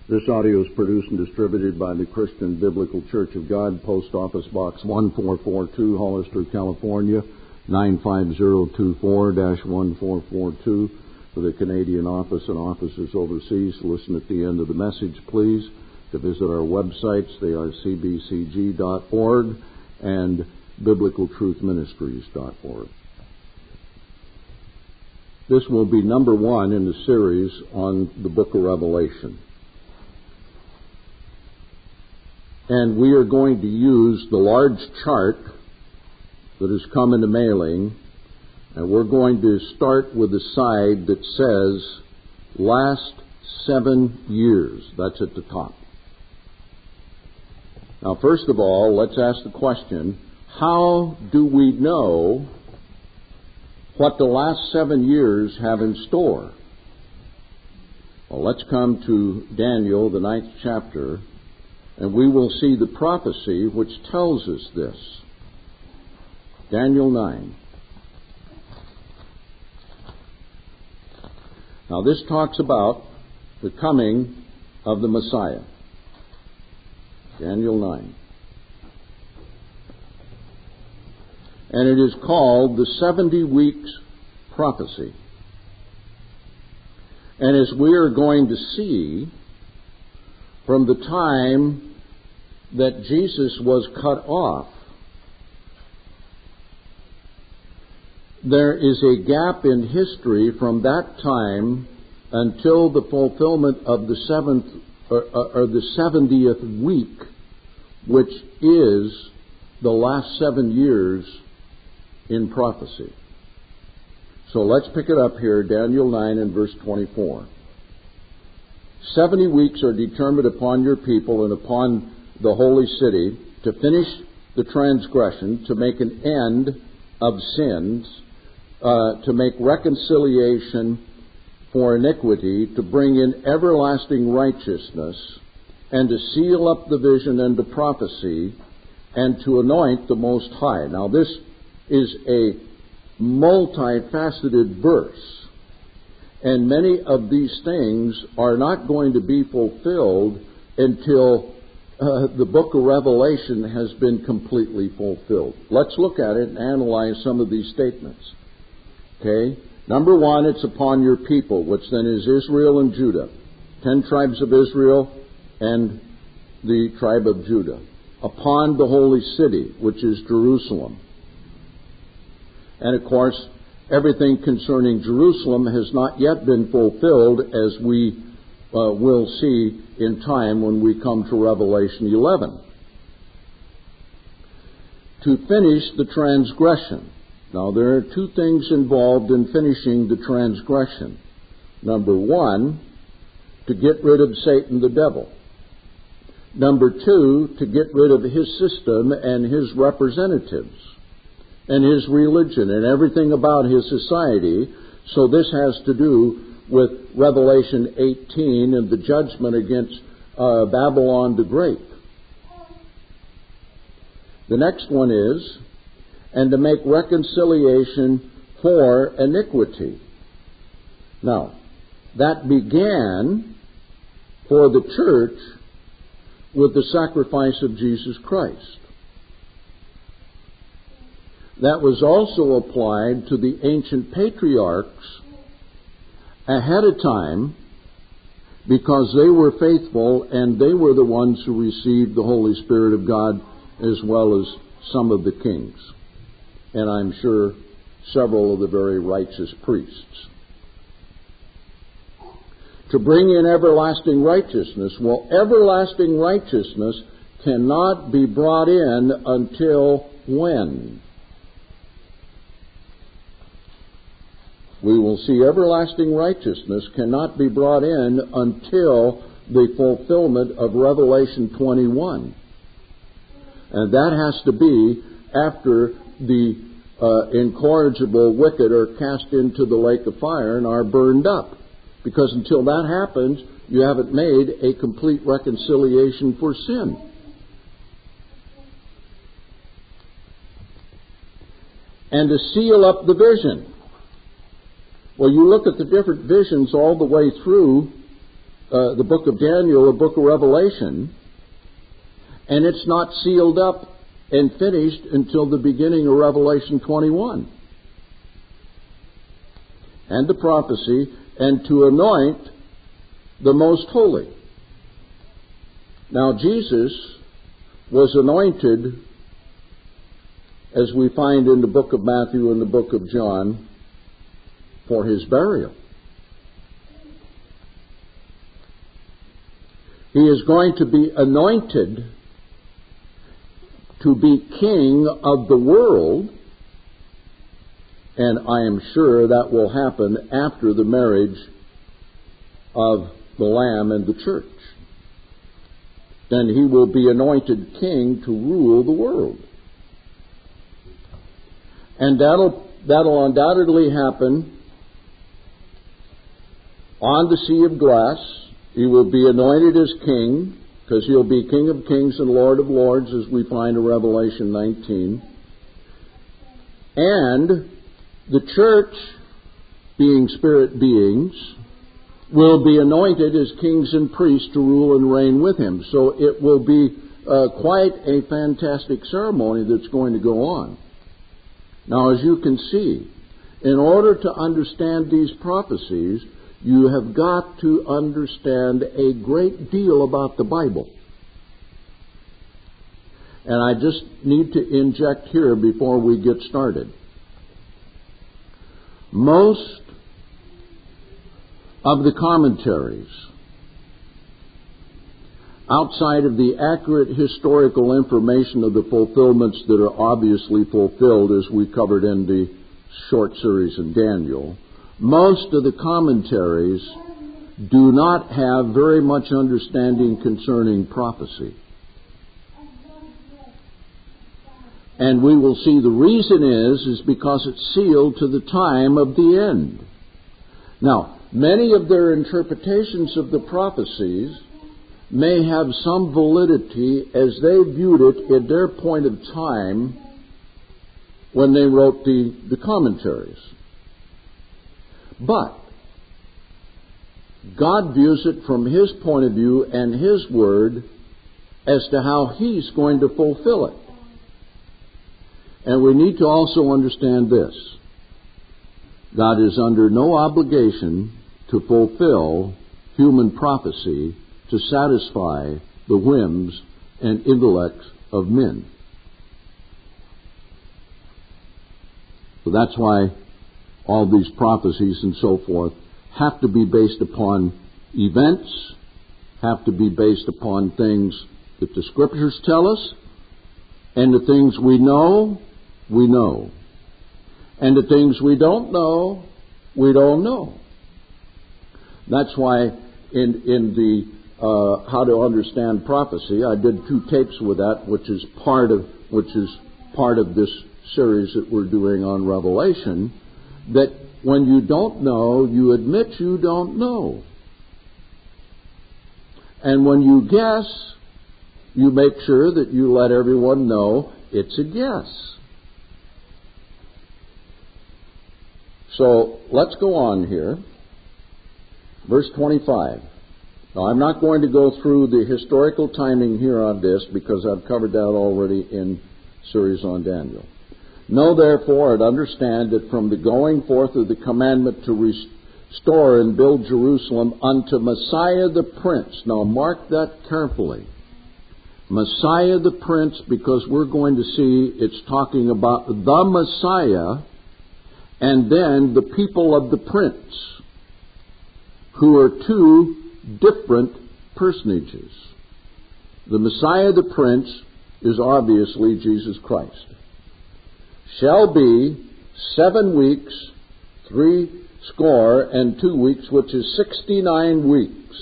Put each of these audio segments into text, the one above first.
This audio is produced and distributed by the Christian Biblical Church of God, Post Office Box 1442, Hollister, California, 95024-1442. For the Canadian office and offices overseas, listen at the end of the message, please, to visit our websites. They are cbcg.org and biblicaltruthministries.org. This will be number 1 in the series on the book of Revelation. And we are going to use the large chart that has come into mailing, and we're going to start with the side that says last 7 years. That's at the top. Now, first of all, let's ask the question, how do we know what the last 7 years have in store? Well, let's come to Daniel, the 9th chapter, and we will see the prophecy which tells us this. Daniel 9. Now, this talks about the coming of the Messiah. Daniel 9. And it is called the 70 weeks prophecy. And as we are going to see, from the time that Jesus was cut off, there is a gap in history from that time until the fulfillment of the 70th week, which is the last 7 years in prophecy. So let's pick it up here, Daniel 9 and verse 24. 70 weeks are determined upon your people and upon the holy city to finish the transgression, to make an end of sins, to make reconciliation for iniquity, to bring in everlasting righteousness, and to seal up the vision and the prophecy, and to anoint the Most High. Now, this is a multifaceted verse, and many of these things are not going to be fulfilled until the book of Revelation has been completely fulfilled. Let's look at it and analyze some of these statements. Okay? Number 1, it's upon your people, which then is Israel and Judah. 10 tribes of Israel and the tribe of Judah. Upon the holy city, which is Jerusalem. And of course, everything concerning Jerusalem has not yet been fulfilled, as we will see in time when we come to Revelation 11. To finish the transgression. Now, there are 2 things involved in finishing the transgression. Number 1, to get rid of Satan the devil. Number 2, to get rid of his system and his representatives and his religion and everything about his society. So this has to do with Revelation 18 and the judgment against Babylon the Great. The next one is, and to make reconciliation for iniquity. Now, that began for the church with the sacrifice of Jesus Christ. That was also applied to the ancient patriarchs ahead of time, because they were faithful and they were the ones who received the Holy Spirit of God, as well as some of the kings. And I'm sure several of the very righteous priests. To bring in everlasting righteousness. Well, everlasting righteousness cannot be brought in until when? We will see everlasting righteousness cannot be brought in until the fulfillment of Revelation 21. And that has to be after the incorrigible wicked are cast into the lake of fire and are burned up. Because until that happens, you haven't made a complete reconciliation for sin. And to seal up the vision. Well, you look at the different visions all the way through the book of Daniel, the book of Revelation, and it's not sealed up and finished until the beginning of Revelation 21. And the prophecy, and to anoint the most holy. Now Jesus was anointed, as we find in the book of Matthew and the book of John, for his burial. He is going to be anointed to be king of the world, and I am sure that will happen after the marriage of the Lamb and the church. Then he will be anointed king to rule the world. And that'll undoubtedly happen on the Sea of Glass. He will be anointed as king, because he'll be King of Kings and Lord of Lords, as we find in Revelation 19. And the church, being spirit beings, will be anointed as kings and priests to rule and reign with him. So it will be quite a fantastic ceremony that's going to go on. Now, as you can see, in order to understand these prophecies, you have got to understand a great deal about the Bible. And I just need to inject here before we get started. Most of the commentaries, outside of the accurate historical information of the fulfillments that are obviously fulfilled, as we covered in the short series in Daniel, most of the commentaries do not have very much understanding concerning prophecy. And we will see the reason is because it's sealed to the time of the end. Now, many of their interpretations of the prophecies may have some validity as they viewed it at their point of time when they wrote the commentaries. But God views it from His point of view and His Word as to how He's going to fulfill it. And we need to also understand this. God is under no obligation to fulfill human prophecy to satisfy the whims and intellects of men. So that's why all these prophecies and so forth have to be based upon events, have to be based upon things that the Scriptures tell us, and the things we know, we know. And the things we don't know, we don't know. That's why in the How to Understand Prophecy, I did 2 tapes with that, which is part of this series that we're doing on Revelation, that when you don't know, you admit you don't know. And when you guess, you make sure that you let everyone know it's a guess. So let's go on here. Verse 25. Now, I'm not going to go through the historical timing here on this because I've covered that already in series on Daniel. Know therefore and understand that from the going forth of the commandment to restore and build Jerusalem unto Messiah the Prince. Now mark that carefully. Messiah the Prince, because we're going to see it's talking about the Messiah and then the people of the Prince, who are 2 different personages. The Messiah the Prince is obviously Jesus Christ. Shall be 7 weeks, 62 weeks, which is 69 weeks.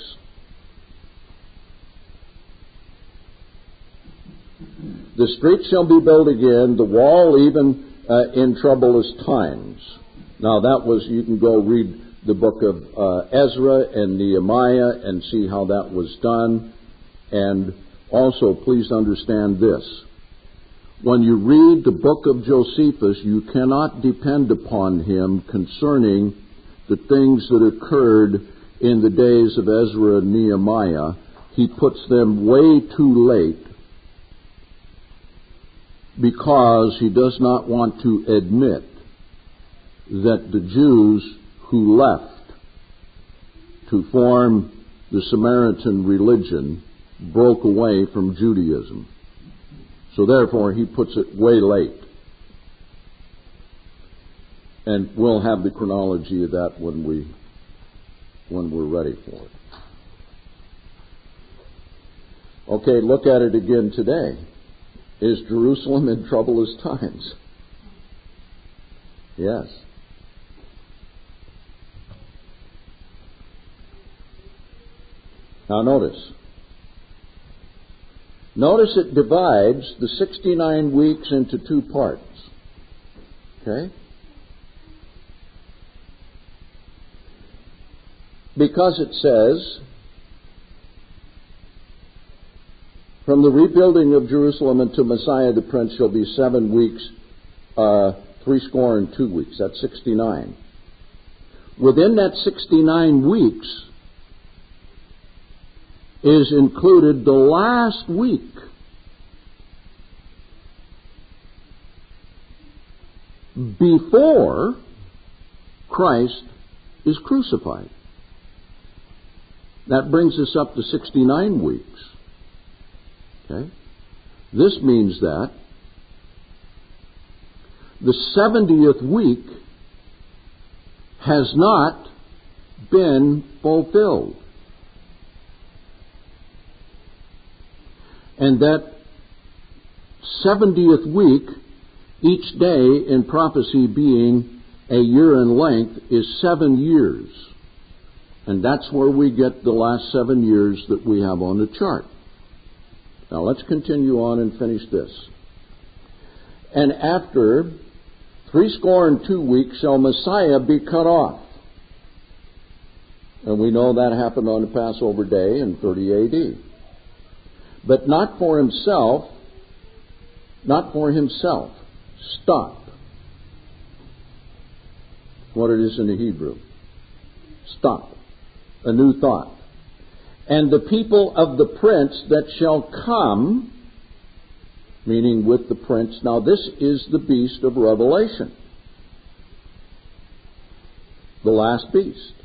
The street shall be built again, the wall even in troublous times. Now that was, you can go read the book of Ezra and Nehemiah and see how that was done. And also, please understand this. When you read the book of Josephus, you cannot depend upon him concerning the things that occurred in the days of Ezra and Nehemiah, he puts them way too late because he does not want to admit that the Jews who left to form the Samaritan religion broke away from Judaism. So therefore he puts it way late. And we'll have the chronology of that when we're ready for it. Okay, look at it again today. Is Jerusalem in troublous times? Yes. Now notice. Notice it divides the 69 weeks into two parts. Okay? Because it says, from the rebuilding of Jerusalem unto Messiah the Prince shall be 7 weeks, 62 weeks. That's 69. Within that 69 weeks is included the last week before Christ is crucified. That brings us up to 69 weeks. Okay? This means that the 70th week has not been fulfilled. And that 70th week, each day in prophecy being a year in length, is 7 years. And that's where we get the last 7 years that we have on the chart. Now let's continue on and finish this. And after 62 weeks shall Messiah be cut off. And we know that happened on the Passover day in 30 A.D. But not for himself. Stop. What it is in the Hebrew. Stop. A new thought. And the people of the prince that shall come, meaning with the prince. Now this is the beast of Revelation. The last beast.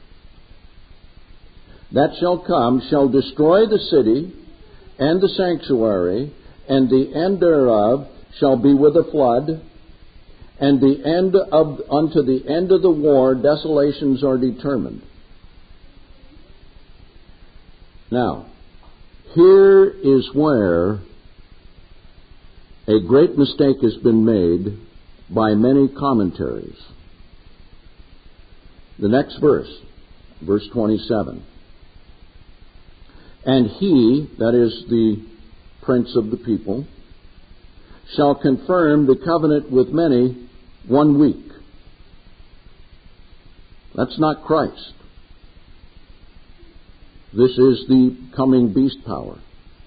That shall come, shall destroy the city and the sanctuary, and the end thereof shall be with a flood, and unto the end of the war desolations are determined. Now, here is where a great mistake has been made by many commentaries. The next verse, verse 27. And he, that is the prince of the people, shall confirm the covenant with many 1 week. That's not Christ. This is the coming beast power.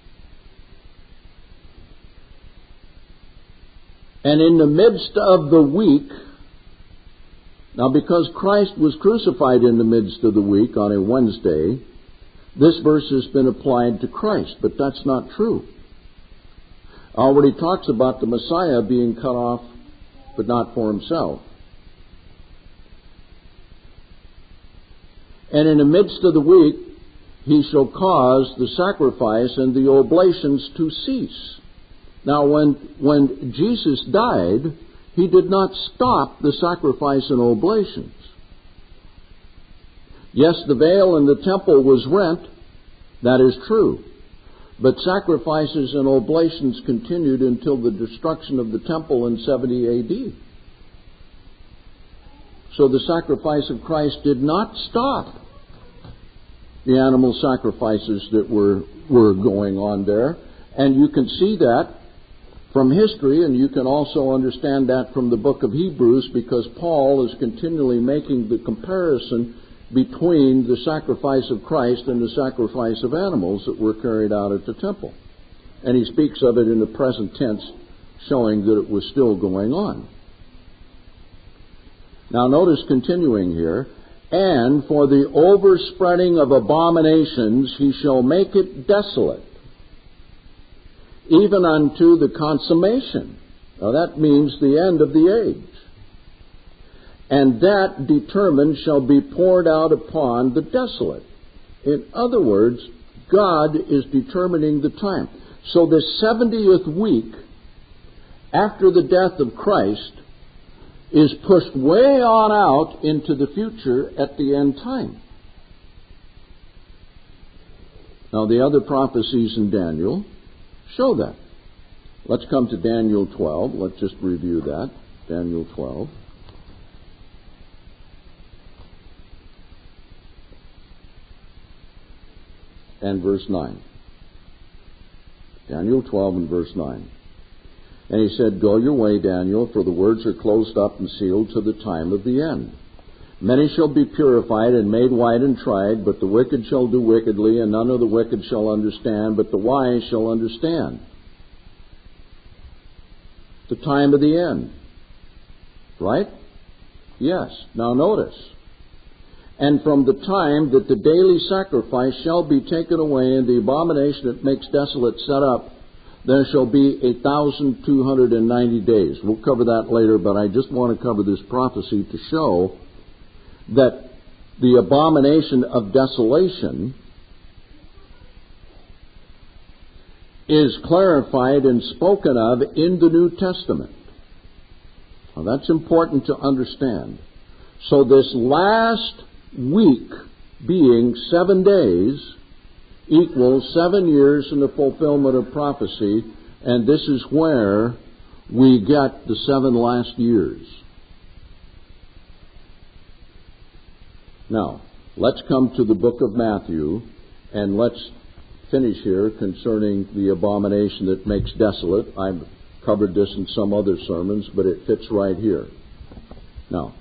And in the midst of the week, now because Christ was crucified in the midst of the week on a Wednesday, this verse has been applied to Christ, but that's not true. Already talks about the Messiah being cut off, but not for himself. And in the midst of the week, he shall cause the sacrifice and the oblations to cease. Now, when Jesus died, he did not stop the sacrifice and oblations. Yes, the veil in the temple was rent. That is true. But sacrifices and oblations continued until the destruction of the temple in 70 A.D. So the sacrifice of Christ did not stop the animal sacrifices that were going on there. And you can see that from history, and you can also understand that from the book of Hebrews, because Paul is continually making the comparison between the sacrifice of Christ and the sacrifice of animals that were carried out at the temple. And he speaks of it in the present tense, showing that it was still going on. Now notice continuing here, And for the overspreading of abominations he shall make it desolate, even unto the consummation. Now that means the end of the age. And that determined shall be poured out upon the desolate. In other words, God is determining the time. So this 70th week after the death of Christ is pushed way on out into the future at the end time. Now the other prophecies in Daniel show that. Let's come to Daniel 12. Let's just review that. Daniel 12. And verse 9. Daniel 12 and verse 9. And he said, Go your way, Daniel, for the words are closed up and sealed to the time of the end. Many shall be purified and made white and tried, but the wicked shall do wickedly, and none of the wicked shall understand, but the wise shall understand. The time of the end. Right? Yes. Now notice. And from the time that the daily sacrifice shall be taken away, and the abomination that makes desolate set up, there shall be 1,290 days. We'll cover that later, but I just want to cover this prophecy to show that the abomination of desolation is clarified and spoken of in the New Testament. Now that's important to understand. So this last week, being 7 days, equals 7 years in the fulfillment of prophecy, and this is where we get the 7 last years. Now, let's come to the book of Matthew, and let's finish here concerning the abomination that makes desolate. I've covered this in some other sermons, but it fits right here. Now,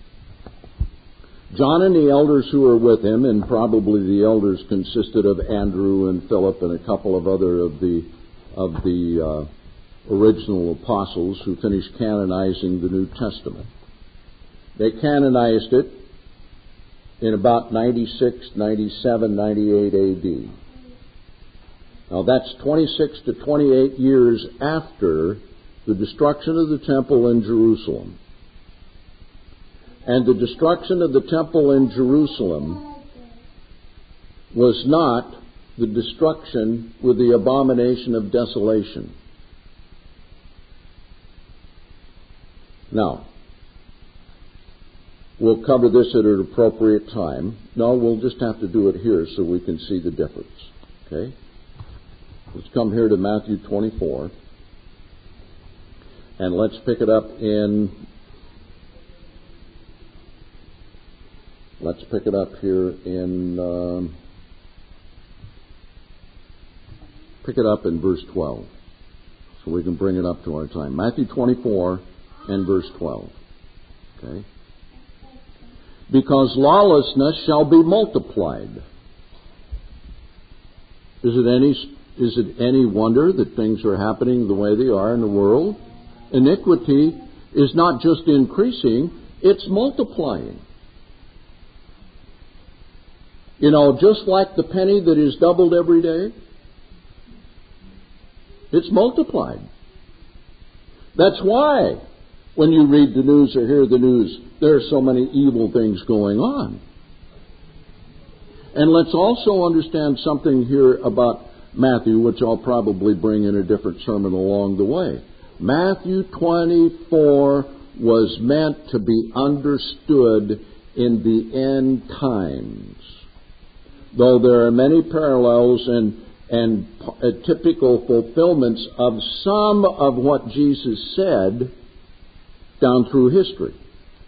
John and the elders who were with him, and probably the elders consisted of Andrew and Philip and a couple of other of the original apostles who finished canonizing the New Testament. They canonized it in about 96, 97, 98 A.D. Now that's 26 to 28 years after the destruction of the temple in Jerusalem. And the destruction of the temple in Jerusalem was not the destruction with the abomination of desolation. Now, we'll cover this at an appropriate time. No, we'll just have to do it here so we can see the difference. Okay? Let's come here to Matthew 24. And let's pick it up in... Let's pick it up here in... pick it up in verse 12. So we can bring it up to our time. Matthew 24 and verse 12. Okay? Because lawlessness shall be multiplied. Is it any wonder that things are happening the way they are in the world? Iniquity is not just increasing, it's multiplying. You know, just like the penny that is doubled every day, it's multiplied. That's why when you read the news or hear the news, there are so many evil things going on. And let's also understand something here about Matthew, which I'll probably bring in a different sermon along the way. Matthew 24 was meant to be understood in the end times. Though there are many parallels and typical fulfillments of some of what Jesus said down through history.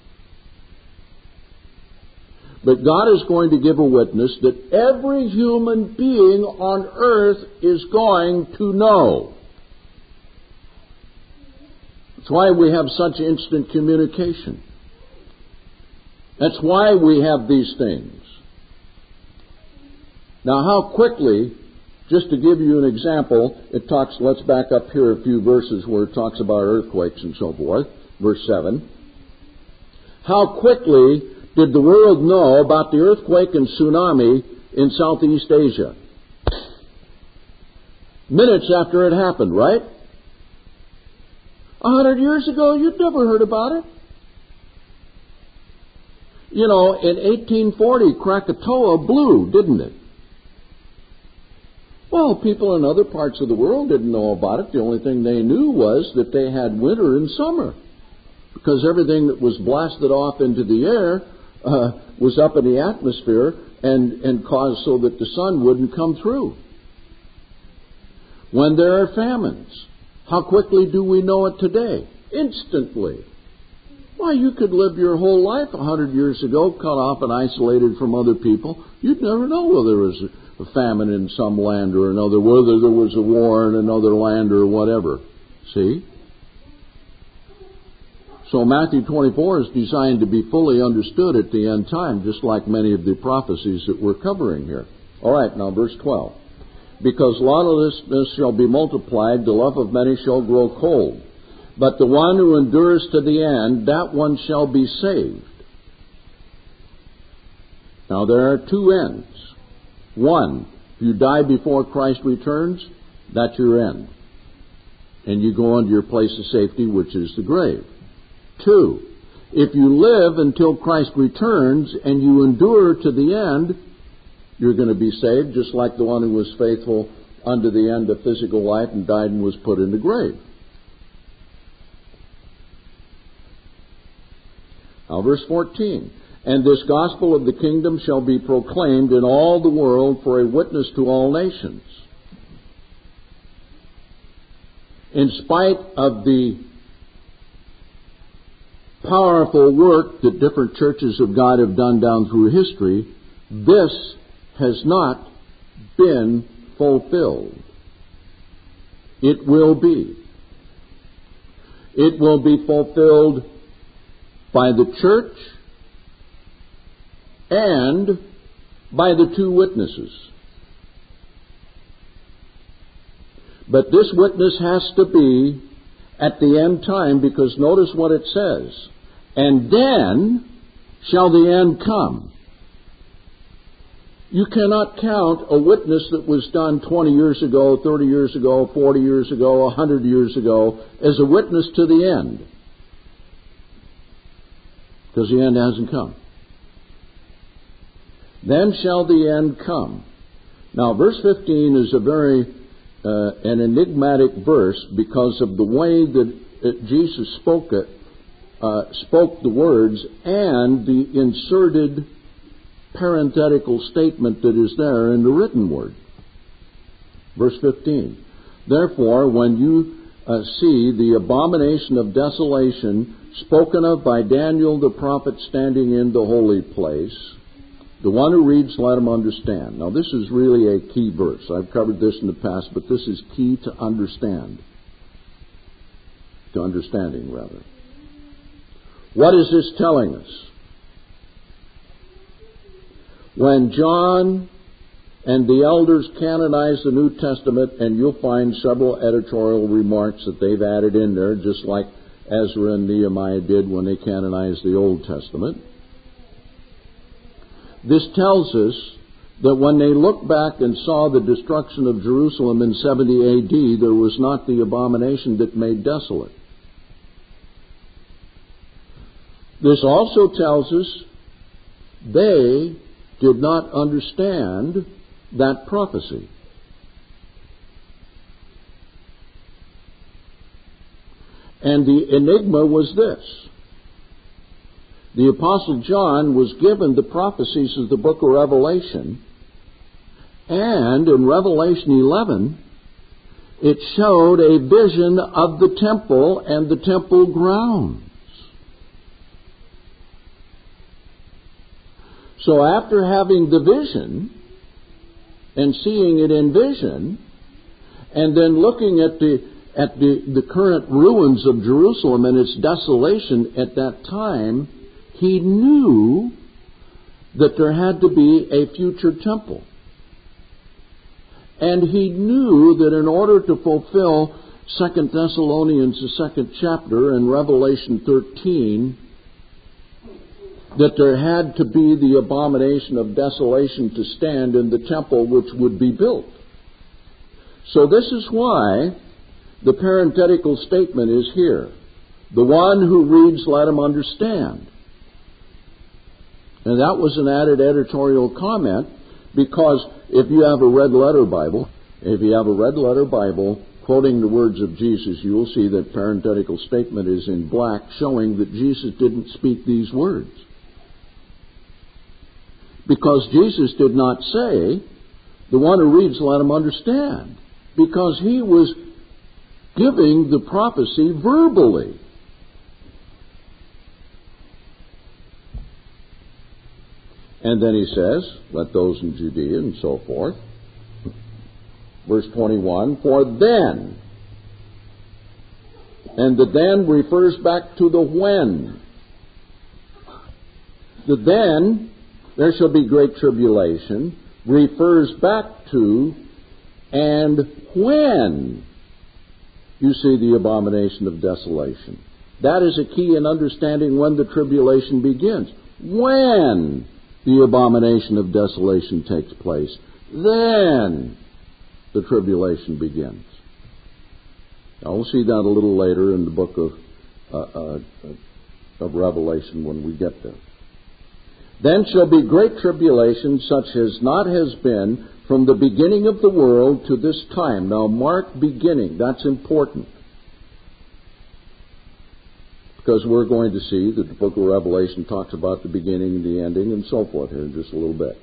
But God is going to give a witness that every human being on earth is going to know. That's why we have such instant communication. That's why we have these things. Now, how quickly, just to give you an example, let's back up here a few verses where it talks about earthquakes and so forth. Verse 7. How quickly did the world know about the earthquake and tsunami in Southeast Asia? Minutes after it happened, right? 100 years ago, you'd never heard about it. You know, in 1840, Krakatoa blew, didn't it? Well, people in other parts of the world didn't know about it. The only thing they knew was that they had winter and summer, because everything that was blasted off into the air was up in the atmosphere and caused so that the sun wouldn't come through. When there are famines, how quickly do we know it today? Instantly. Why, you could live your whole life 100 years ago, cut off and isolated from other people. You'd never know whether there was a famine in some land or another, whether there was a war in another land or whatever. See? So Matthew 24 is designed to be fully understood at the end time, just like many of the prophecies that we're covering here. All right, now verse 12. Because lawlessness shall be multiplied, the love of many shall grow cold. But the one who endures to the end, that one shall be saved. Now there are two ends. One, if you die before Christ returns, that's your end. And you go on to your place of safety, which is the grave. Two, if you live until Christ returns and you endure to the end, you're going to be saved, just like the one who was faithful unto the end of physical life and died and was put in the grave. Now verse 14. And this gospel of the kingdom shall be proclaimed in all the world for a witness to all nations. In spite of the powerful work that different churches of God have done down through history, this has not been fulfilled. It will be. It will be fulfilled by the church and by the two witnesses. But this witness has to be at the end time, because notice what it says. And then shall the end come. You cannot count a witness that was done 20 years ago, 30 years ago, 40 years ago, 100 years ago as a witness to the end. Because the end hasn't come. Then shall the end come. Now, verse 15 is a very an enigmatic verse because of the way that Jesus spoke the words and the inserted parenthetical statement that is there in the written word. Verse 15. Therefore, when you see the abomination of desolation spoken of by Daniel the prophet standing in the holy place, the one who reads, let him understand. Now, this is really a key verse. I've covered this in the past, but this is key to understand. To understanding, rather. What is this telling us? When John and the elders canonized the New Testament, and you'll find several editorial remarks that they've added in there, just like Ezra and Nehemiah did when they canonized the Old Testament. This tells us that when they looked back and saw the destruction of Jerusalem in 70 A.D., there was not the abomination that made desolate. This also tells us they did not understand that prophecy. And the enigma was this. The Apostle John was given the prophecies of the book of Revelation, and in Revelation 11, it showed a vision of the temple and the temple grounds. So after having the vision and seeing it in vision, and then looking at the current ruins of Jerusalem and its desolation at that time, he knew that there had to be a future temple. And he knew that in order to fulfill 2 Thessalonians, the 2nd chapter, and Revelation 13, that there had to be the abomination of desolation to stand in the temple which would be built. So this is why the parenthetical statement is here. The one who reads, let him understand. And that was an added editorial comment, because if you have a red letter Bible, quoting the words of Jesus, you will see that parenthetical statement is in black, showing that Jesus didn't speak these words. Because Jesus did not say, the one who reads, let him understand. Because he was giving the prophecy verbally. And then he says, let those in Judea and so forth. Verse 21, for then. And the then refers back to the when. The then, there shall be great tribulation, refers back to and when you see the abomination of desolation. That is a key in understanding when the tribulation begins. When the abomination of desolation takes place, then the tribulation begins. Now we'll see that a little later in the book of Revelation when we get there. Then shall be great tribulation, such as not has been from the beginning of the world to this time. Now mark beginning. That's important. Because we're going to see that the book of Revelation talks about the beginning and the ending and so forth here in just a little bit.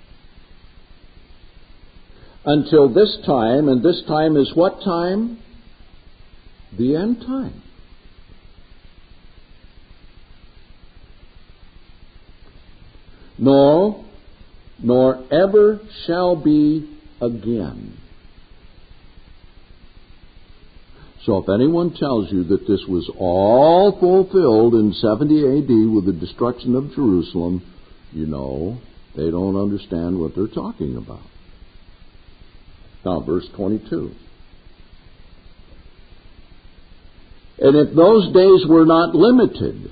Until this time, and this time is what time? The end time. Nor ever shall be again. So if anyone tells you that this was all fulfilled in 70 AD with the destruction of Jerusalem, you know they don't understand what they're talking about. Now, verse 22. And if those days were not limited,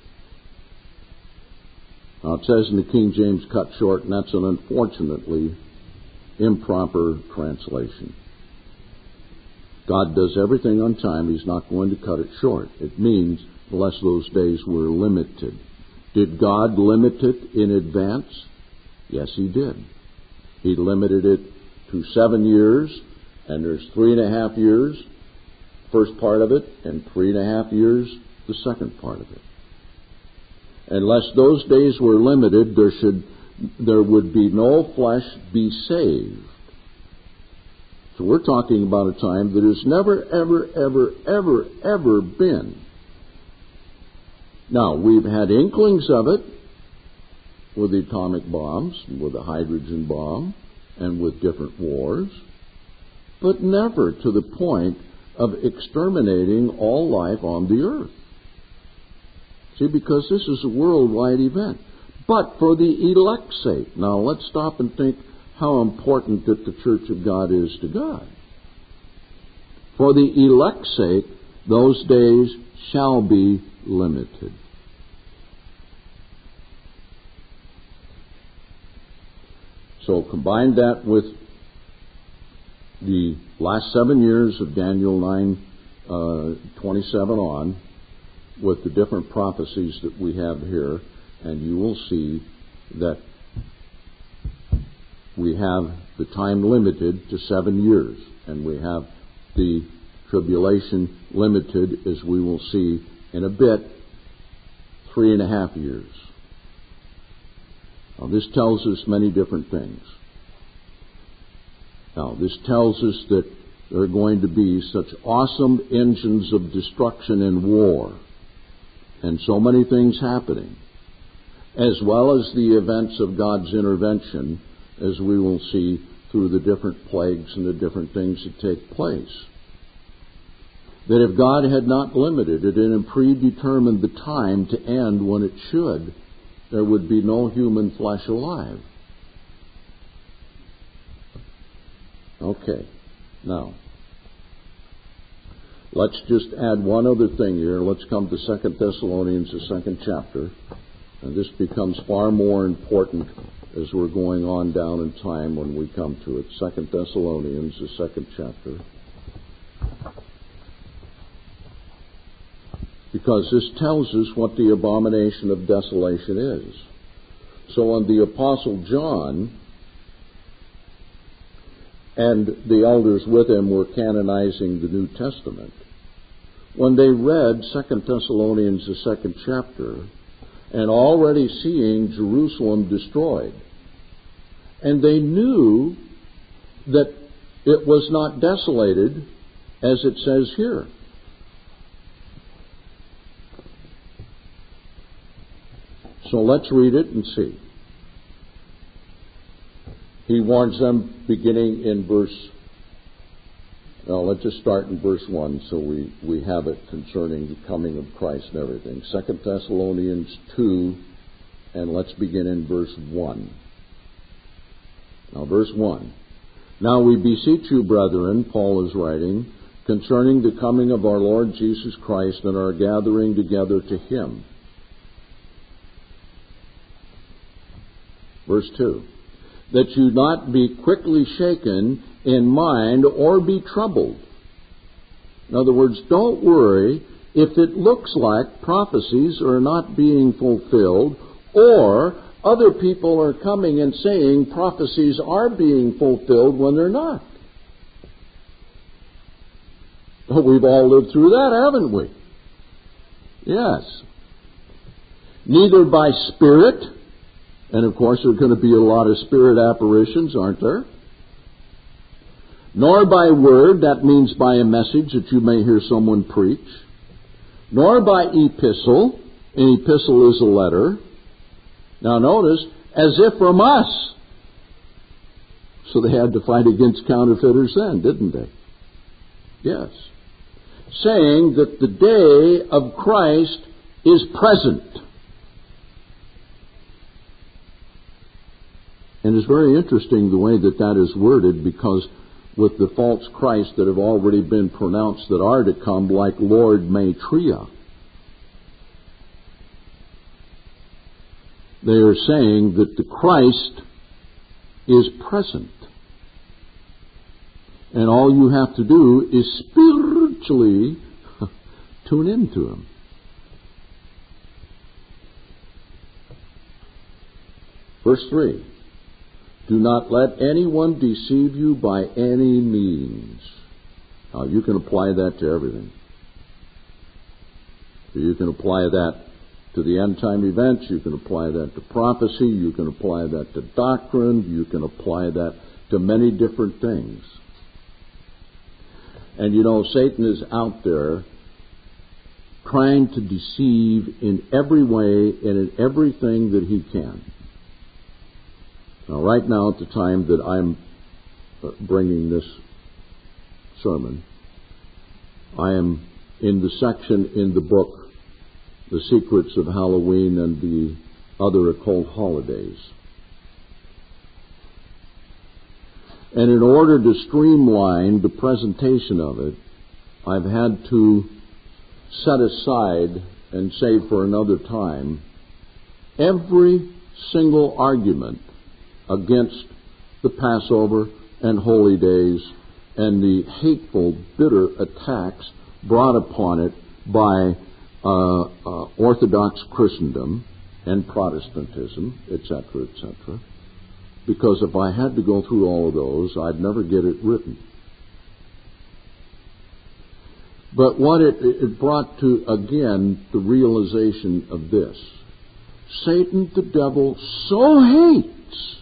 now it says in the King James cut short, and that's an unfortunately improper translation. God does everything on time. He's not going to cut it short. It means unless those days were limited. Did God limit it in advance? Yes, He did. He limited it to 7 years, and there's 3.5 years, first part of it, and 3.5 years, the second part of it. Unless those days were limited, there would be no flesh be saved. So we're talking about a time that has never, ever been. Now, we've had inklings of it with the atomic bombs, with the hydrogen bomb, and with different wars, but never to the point of exterminating all life on the earth. See, because this is a worldwide event. But for the elect's sake. Now, let's stop and think how important that the Church of God is to God. For the elect's sake, those days shall be limited. So combine that with the last 7 years of Daniel 9:27 on, with the different prophecies that we have here, and you will see that we have the time limited to 7 years, and we have the tribulation limited, as we will see in a bit, 3.5 years. Now, this tells us many different things. Now, this tells us that there are going to be such awesome engines of destruction and war, and so many things happening, as well as the events of God's intervention, as we will see through the different plagues and the different things that take place. That if God had not limited it and predetermined the time to end when it should, there would be no human flesh alive. Okay, now, let's just add one other thing here. Let's come to 2 Thessalonians, the 2nd chapter, And this becomes far more important as we're going on down in time when we come to it. 2 Thessalonians, the 2nd chapter. Because this tells us what the abomination of desolation is. So when the Apostle John and the elders with him were canonizing the New Testament, when they read 2 Thessalonians, the 2nd chapter, and already seeing Jerusalem destroyed, and they knew that it was not desolated as it says here. So let's read it and see. He warns them beginning in let's just start in verse 1 so we have it concerning the coming of Christ and everything. 2 Thessalonians 2, and let's begin in verse 1. Now, verse 1. Now we beseech you, brethren, Paul is writing, concerning the coming of our Lord Jesus Christ and our gathering together to Him. Verse 2. That you not be quickly shaken in mind or be troubled. In other words, don't worry if it looks like prophecies are not being fulfilled, or other people are coming and saying prophecies are being fulfilled when they're not. Well, we've all lived through that, haven't we? Yes. Neither by spirit, and of course there are going to be a lot of spirit apparitions, aren't there? Nor by word, that means by a message that you may hear someone preach. Nor by epistle, an epistle is a letter. Now notice, as if from us. So they had to fight against counterfeiters then, didn't they? Yes. Saying that the day of Christ is present. And it's very interesting the way that is worded, because with the false Christ that have already been pronounced that are to come, like Lord Maitreya, they are saying that the Christ is present. And all you have to do is spiritually tune into Him. Verse 3. Do not let anyone deceive you by any means. Now, you can apply that to everything. You can apply that to the end-time events. You can apply that to prophecy. You can apply that to doctrine. You can apply that to many different things. And you know, Satan is out there trying to deceive in every way and in everything that he can. Now, right now, at the time that I'm bringing this sermon, I am in the section in the book, The Secrets of Halloween and the Other Occult Holidays. And in order to streamline the presentation of it, I've had to set aside and save for another time every single argument against the Passover and holy days and the hateful, bitter attacks brought upon it by Orthodox Christendom and Protestantism, etc., etc. Because if I had to go through all of those, I'd never get it written. But what it brought to, again, the realization of this. Satan, the devil, so hates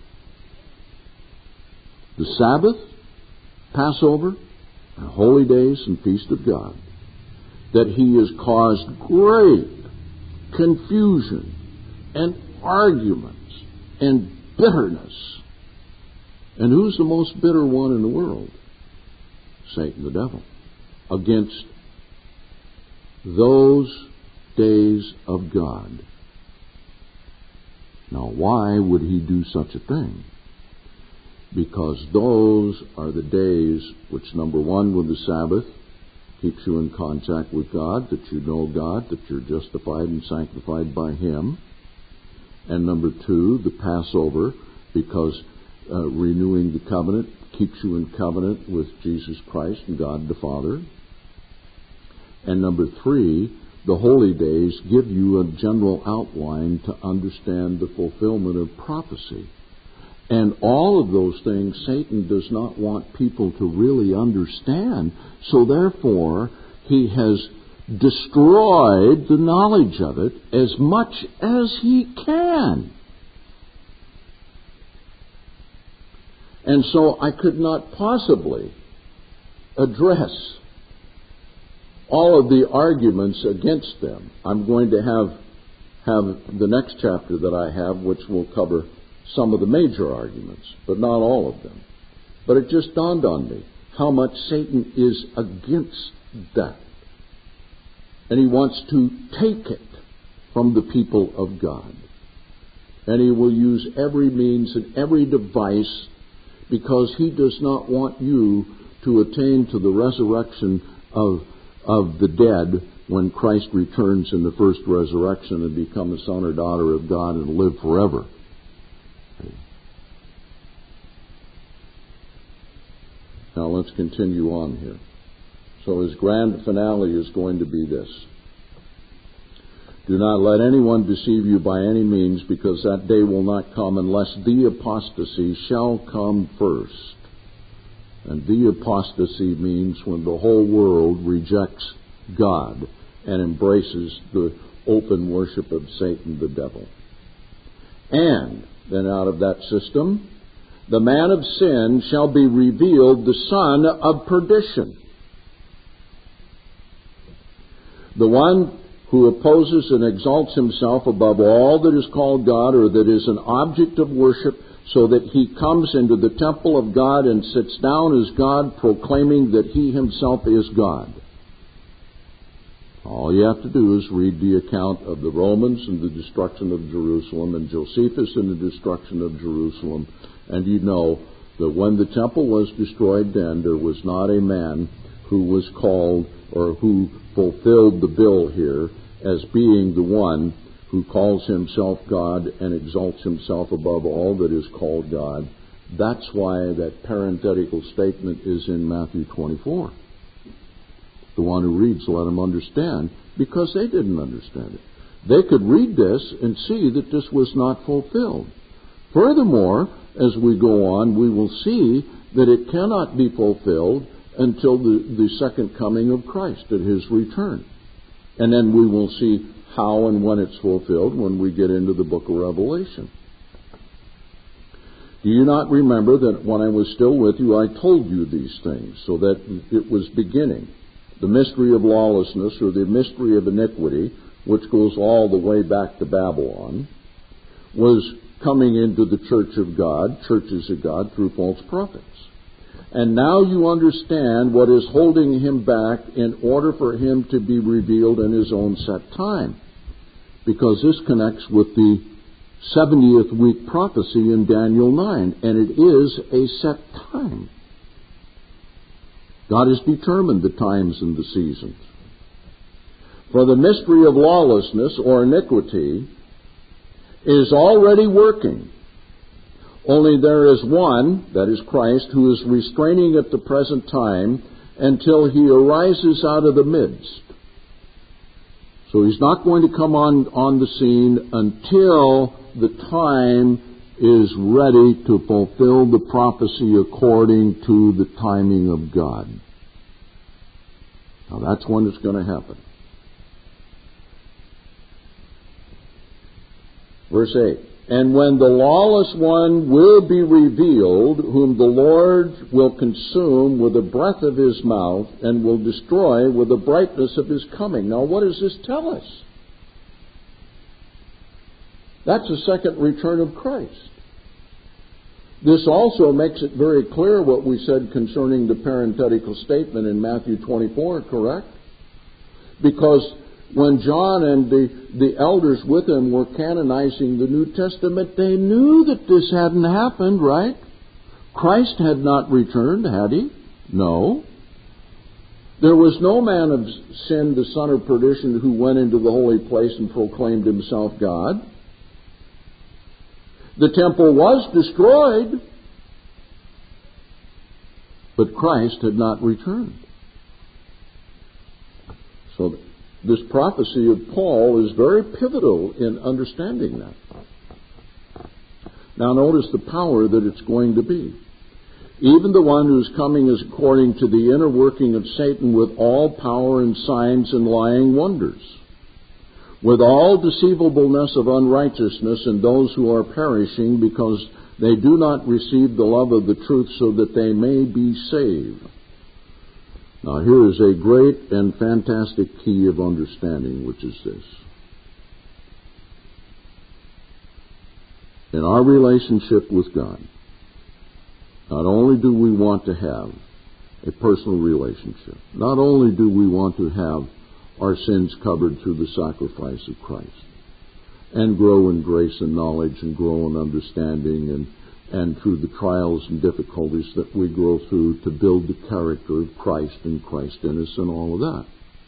the Sabbath, Passover, and holy days and feast of God, that he has caused great confusion and arguments and bitterness. And who's the most bitter one in the world? Satan, the devil, against those days of God. Now, why would he do such a thing? Because those are the days which, number one, with the Sabbath, keeps you in contact with God, that you know God, that you're justified and sanctified by Him. And number 2, the Passover, because renewing the covenant keeps you in covenant with Jesus Christ and God the Father. And number 3, the holy days give you a general outline to understand the fulfillment of prophecy. And all of those things Satan does not want people to really understand, so therefore he has destroyed the knowledge of it as much as he can. And so I could not possibly address all of the arguments against them. I'm going to have the next chapter that I have, which will cover some of the major arguments, but not all of them. But it just dawned on me how much Satan is against that. And he wants to take it from the people of God. And he will use every means and every device, because he does not want you to attain to the resurrection of the dead when Christ returns in the first resurrection and become a son or daughter of God and live forever. Now let's continue on here. So his grand finale is going to be this. Do not let anyone deceive you by any means, because that day will not come unless the apostasy shall come first. And the apostasy means when the whole world rejects God and embraces the open worship of Satan, the devil. And then out of that system, the man of sin shall be revealed, the son of perdition. The one who opposes and exalts himself above all that is called God, or that is an object of worship, so that he comes into the temple of God and sits down as God, proclaiming that he himself is God. All you have to do is read the account of the Romans and the destruction of Jerusalem, and Josephus and the destruction of Jerusalem, and you know that when the temple was destroyed then, there was not a man who was called or who fulfilled the bill here as being the one who calls himself God and exalts himself above all that is called God. That's why that parenthetical statement is in Matthew 24. The one who reads, let him understand, because they didn't understand it. They could read this and see that this was not fulfilled. Furthermore, as we go on, we will see that it cannot be fulfilled until the second coming of Christ at his return. And then we will see how and when it's fulfilled when we get into the book of Revelation. Do you not remember that when I was still with you, I told you these things, so that it was beginning? The mystery of lawlessness, or the mystery of iniquity, which goes all the way back to Babylon, was coming into the church of God, churches of God, through false prophets. And now you understand what is holding him back in order for him to be revealed in his own set time. Because this connects with the 70th week prophecy in Daniel 9, and it is a set time. God has determined the times and the seasons. For the mystery of lawlessness, or iniquity, is already working. Only there is one, that is Christ, who is restraining at the present time until he arises out of the midst. So he's not going to come on the scene until the time is ready to fulfill the prophecy according to the timing of God. Now that's when it's going to happen. Verse 8. And when the lawless one will be revealed, whom the Lord will consume with the breath of his mouth, and will destroy with the brightness of his coming. Now what does this tell us? That's the second return of Christ. This also makes it very clear what we said concerning the parenthetical statement in Matthew 24, correct? Because when John and the elders with him were canonizing the New Testament, they knew that this hadn't happened, right? Christ had not returned, had he? No. There was no man of sin, the son of perdition, who went into the holy place and proclaimed himself God. The temple was destroyed, but Christ had not returned. So this prophecy of Paul is very pivotal in understanding that. Now notice the power that it's going to be. Even the one who is coming is according to the inner working of Satan with all power and signs and lying wonders, with all deceivableness of unrighteousness in those who are perishing, because they do not receive the love of the truth so that they may be saved. Now here is a great and fantastic key of understanding, which is this. In our relationship with God, not only do we want to have a personal relationship, not only do we want to have our sins covered through the sacrifice of Christ, and grow in grace and knowledge and grow in understanding and through the trials and difficulties that we grow through to build the character of Christ and Christ in us and all of that.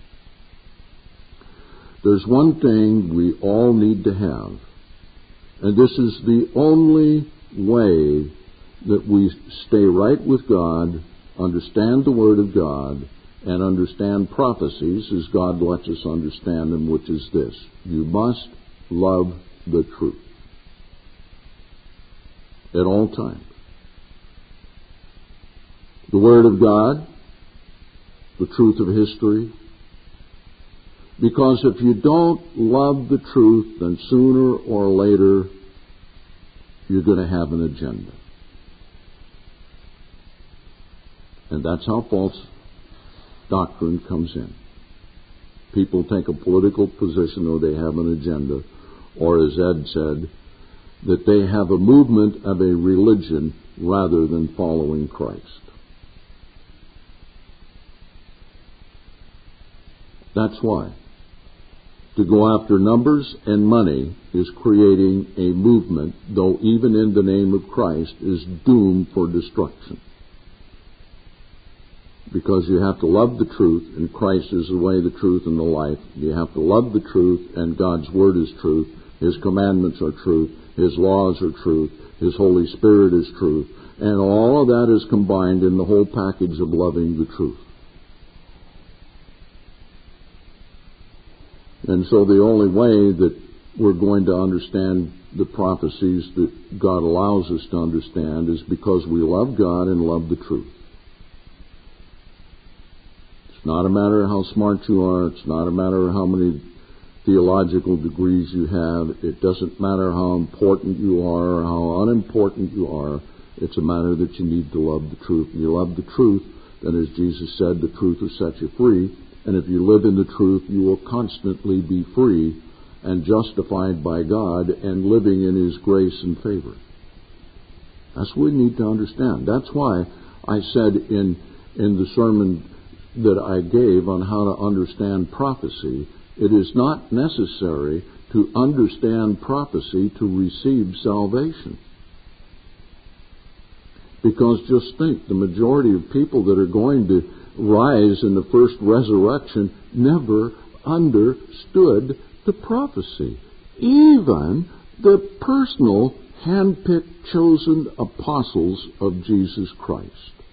There's one thing we all need to have, and this is the only way that we stay right with God, understand the Word of God, and understand prophecies as God lets us understand them, which is this: you must love the truth at all times. The Word of God, the truth of history. Because if you don't love the truth, then sooner or later you're going to have an agenda. And that's how false doctrine comes in. People take a political position, or they have an agenda, or as Ed said, that they have a movement of a religion rather than following Christ. That's why. To go after numbers and money is creating a movement, though even in the name of Christ, is doomed for destruction. Because you have to love the truth, and Christ is the way, the truth, and the life. You have to love the truth, and God's Word is truth. His commandments are truth. His laws are truth. His Holy Spirit is truth. And all of that is combined in the whole package of loving the truth. And so the only way that we're going to understand the prophecies that God allows us to understand is because we love God and love the truth. It's not a matter of how smart you are. It's not a matter of how many theological degrees you have. It doesn't matter how important you are or how unimportant you are. It's a matter that you need to love the truth. And you love the truth, then as Jesus said, the truth will set you free. And if you live in the truth, you will constantly be free and justified by God and living in His grace and favor. That's what we need to understand. That's why I said in the sermon that I gave on how to understand prophecy, it is not necessary to understand prophecy to receive salvation. Because just think, the majority of people that are going to rise in the first resurrection never understood the prophecy. Even the personal, hand-picked, chosen apostles of Jesus Christ.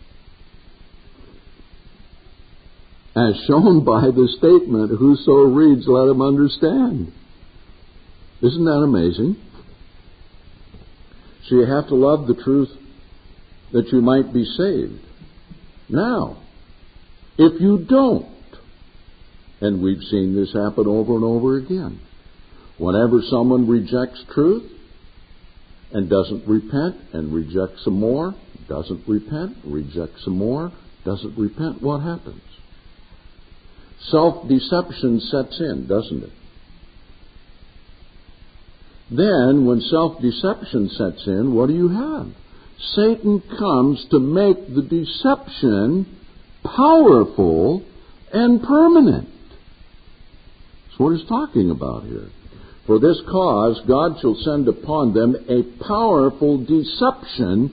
As shown by the statement, whoso reads, let him understand. Isn't that amazing? So you have to love the truth that you might be saved. Now, if you don't, and we've seen this happen over and over again, whenever someone rejects truth and doesn't repent and rejects some more, doesn't repent, rejects some more, doesn't repent, what happens? Self-deception sets in, doesn't it? Then, when self-deception sets in, what do you have? Satan comes to make the deception powerful and permanent. That's what he's talking about here. For this cause, God shall send upon them a powerful deception,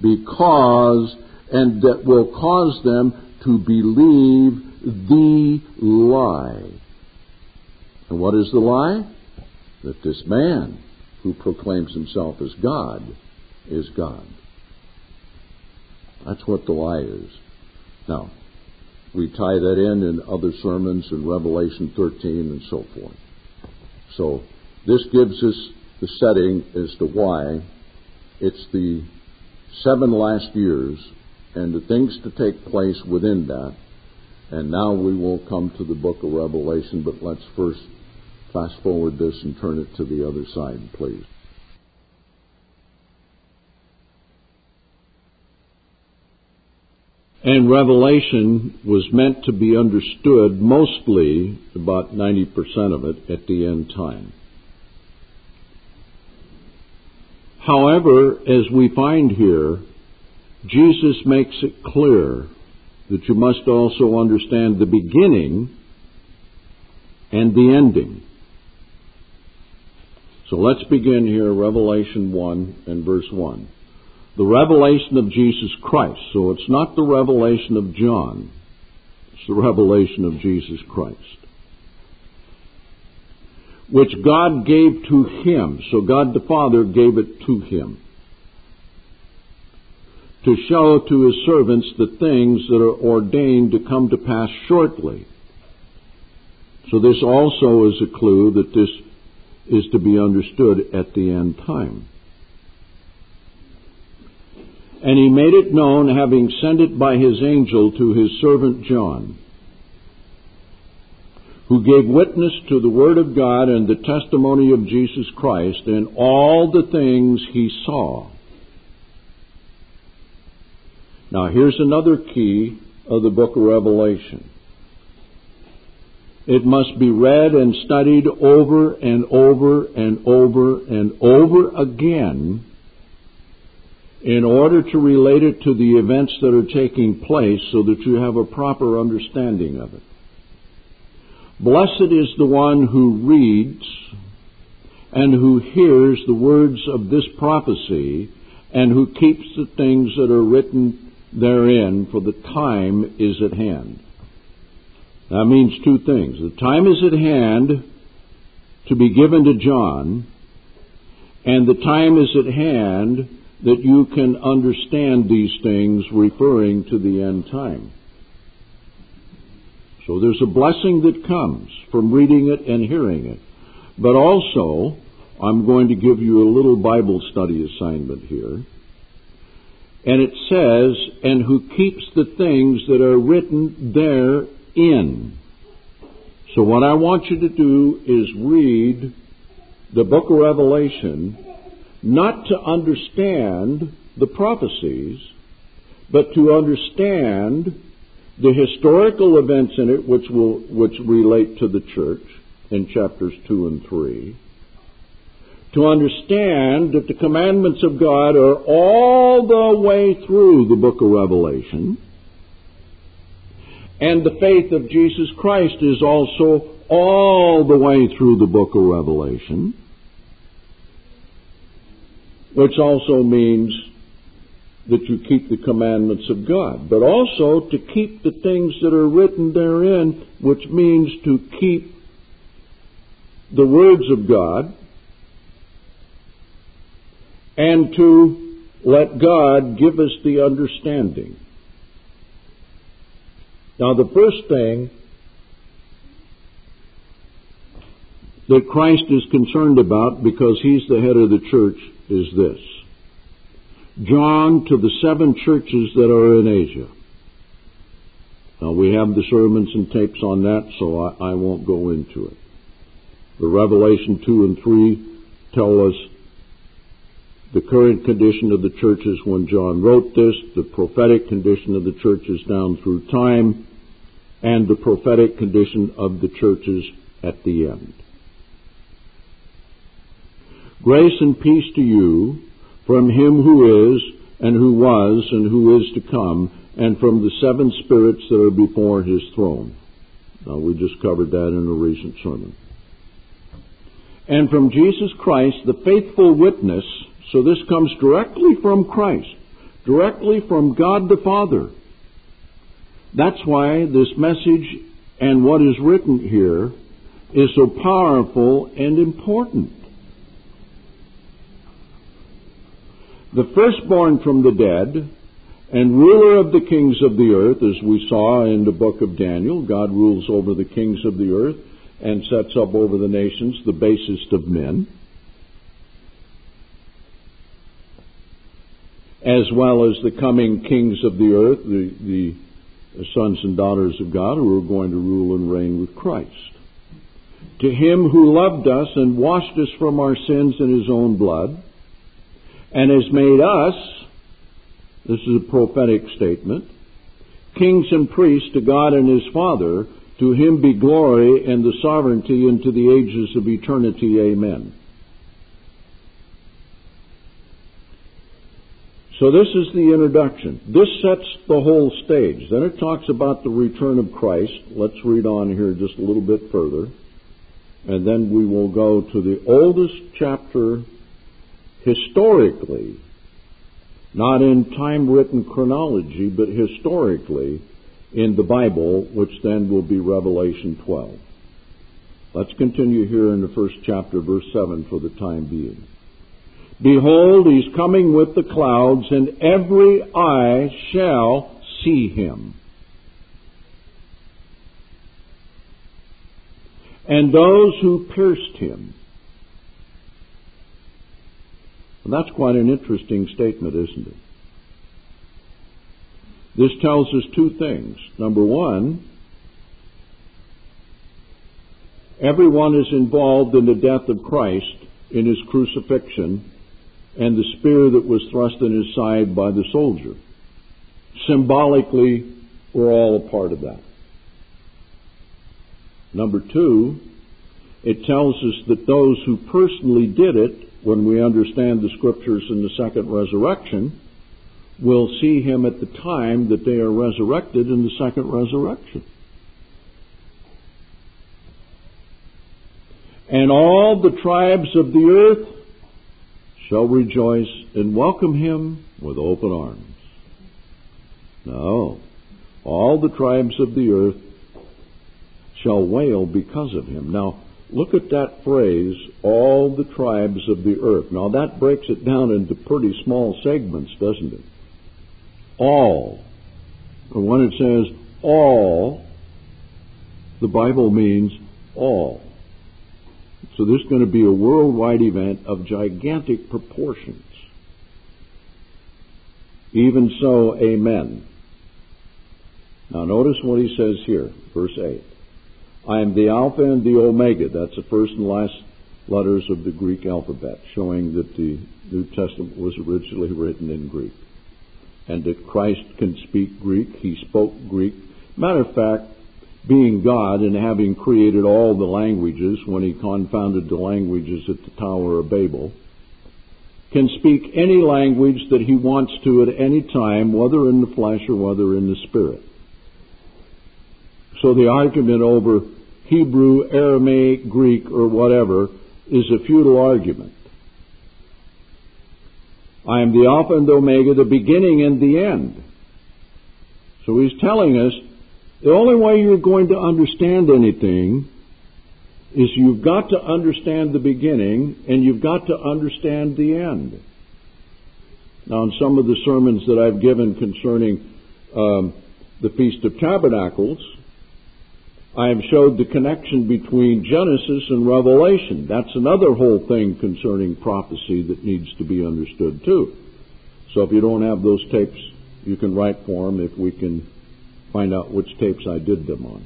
and that will cause them to believe the lie. And what is the lie? That this man who proclaims himself as God is God. That's what the lie is. Now, we tie that in other sermons in Revelation 13 and so forth. So this gives us the setting as to why it's the 7 last years and the things to take place within that. And now we will come to the book of Revelation, but let's first fast forward this and turn it to the other side, please. And Revelation was meant to be understood mostly, about 90% of it, at the end time. However, as we find here, Jesus makes it clear that you must also understand the beginning and the ending. So let's begin here, Revelation 1 and verse 1. The revelation of Jesus Christ. So it's not the revelation of John. It's the revelation of Jesus Christ. Which God gave to him. So God the Father gave it to him. To show to his servants the things that are ordained to come to pass shortly. So this also is a clue that this is to be understood at the end time. And he made it known, having sent it by his angel to his servant John, who gave witness to the word of God and the testimony of Jesus Christ and all the things he saw. Now here's another key of the book of Revelation. It must be read and studied over and over and over and over again in order to relate it to the events that are taking place so that you have a proper understanding of it. Blessed is the one who reads and who hears the words of this prophecy and who keeps the things that are written therein, for the time is at hand. That means two things. The time is at hand to be given to John, and the time is at hand that you can understand these things referring to the end time. So there's a blessing that comes from reading it and hearing it. But also, I'm going to give you a little Bible study assignment here. And it says, and who keeps the things that are written therein. So what I want you to do is read the book of Revelation, not to understand the prophecies, but to understand the historical events in it which relate to the church in chapters 2 and 3. To understand that the commandments of God are all the way through the book of Revelation, and the faith of Jesus Christ is also all the way through the book of Revelation, which also means that you keep the commandments of God, but also to keep the things that are written therein, which means to keep the words of God, and to let God give us the understanding. Now, the first thing that Christ is concerned about, because he's the head of the church, is this. John to the 7 churches that are in Asia. Now, we have the sermons and tapes on that, so I won't go into it. The Revelation 2 and 3 tell us the current condition of the churches when John wrote this, the prophetic condition of the churches down through time, and the prophetic condition of the churches at the end. Grace and peace to you from him who is, and who was, and who is to come, and from the 7 spirits that are before his throne. Now, we just covered that in a recent sermon. And from Jesus Christ, the faithful witness. So this comes directly from Christ, directly from God the Father. That's why this message and what is written here is so powerful and important. the firstborn from the dead, and ruler of the kings of the earth, as we saw in the book of Daniel. God rules over the kings of the earth and sets up over the nations the basest of men, as well as the coming kings of the earth, the sons and daughters of God who are going to rule and reign with Christ. To him who loved us and washed us from our sins in his own blood, and has made us, this is a prophetic statement, kings and priests to God and his Father, to him be glory and the sovereignty into the ages of eternity. Amen. So this is the introduction. This sets the whole stage. Then it talks about the return of Christ. Let's read on here just a little bit further. And then we will go to the oldest chapter historically, not in time-written chronology, but historically in the Bible, which then will be Revelation 12. Let's continue here in the first chapter, verse 7, for the time being. Behold, he's coming with the clouds, and every eye shall see him. And those who pierced him. Well, that's quite an interesting statement, isn't it? This tells us two things. Number one, everyone is involved in the death of Christ, in his crucifixion, and the spear that was thrust in his side by the soldier. Symbolically, we're all a part of that. Number two, it tells us that those who personally did it, when we understand the Scriptures in the second resurrection, will see him at the time that they are resurrected in the second resurrection. And all the tribes of the earth shall rejoice and welcome him with open arms. No, all the tribes of the earth shall wail because of him. Now, look at that phrase, all the tribes of the earth. Now, that breaks it down into pretty small segments, doesn't it? All. And when it says all, the Bible means all. So this is going to be a worldwide event of gigantic proportions. Even so, amen. Now notice what he says here, verse 8. I am the Alpha and the Omega. That's the first and last letters of the Greek alphabet, showing that the New Testament was originally written in Greek. And that Christ can speak Greek. He spoke Greek. Matter of fact, being God and having created all the languages when he confounded the languages at the Tower of Babel, can speak any language that he wants to at any time, whether in the flesh or whether in the spirit. So the argument over Hebrew, Aramaic, Greek, or whatever is a futile argument. I am the Alpha and the Omega, the beginning and the end. So he's telling us the only way you're going to understand anything is you've got to understand the beginning and you've got to understand the end. Now, in some of the sermons that I've given concerning the Feast of Tabernacles, I have showed the connection between Genesis and Revelation. That's another whole thing concerning prophecy that needs to be understood too. So if you don't have those tapes, you can write for them if we can find out which tapes I did them on.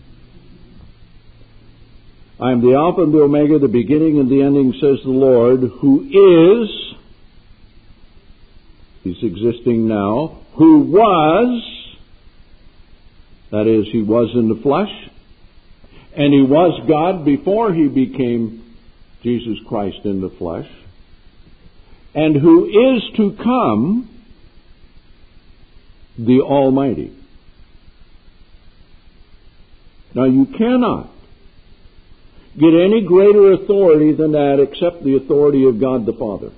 I am the Alpha and the Omega, the beginning and the ending, says the Lord, who is, he's existing now, who was, that is, he was in the flesh, and he was God before he became Jesus Christ in the flesh, and who is to come, the Almighty. Now, you cannot get any greater authority than that except the authority of God the Father.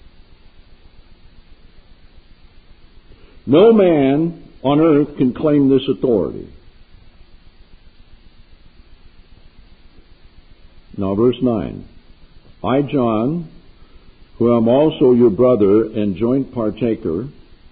No man on earth can claim this authority. Now, verse 9. I, John, who am also your brother and joint partaker.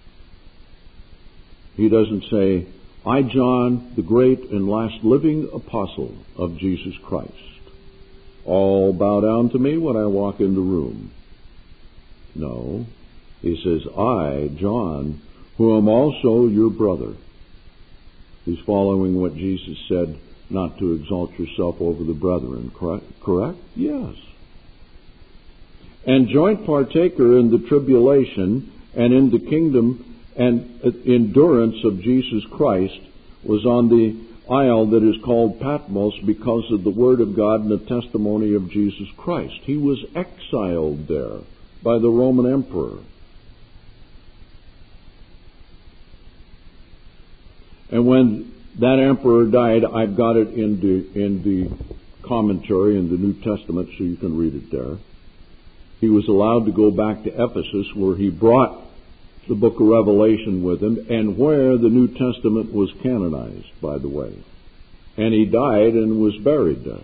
He doesn't say, I, John, the great and last living apostle of Jesus Christ. All bow down to me when I walk in the room. No. He says, I, John, who am also your brother. He's following what Jesus said, not to exalt yourself over the brethren. Correct? Yes. And joint partaker in the tribulation and in the kingdom and endurance of Jesus Christ, was on the isle that is called Patmos because of the Word of God and the testimony of Jesus Christ. He was exiled there by the Roman emperor. And when that emperor died, I've got it in the commentary in the New Testament, so you can read it there. He was allowed to go back to Ephesus, where he brought the book of Revelation with him, and where the New Testament was canonized, by the way. And he died and was buried there.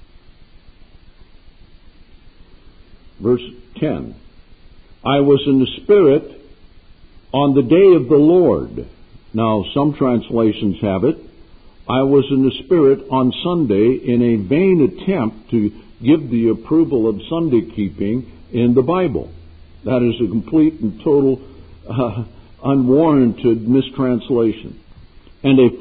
Verse 10. I was in the Spirit on the day of the Lord. Now, some translations have it, I was in the Spirit on Sunday in a vain attempt to give the approval of Sunday keeping in the Bible. That is a complete and total unwarranted mistranslation and a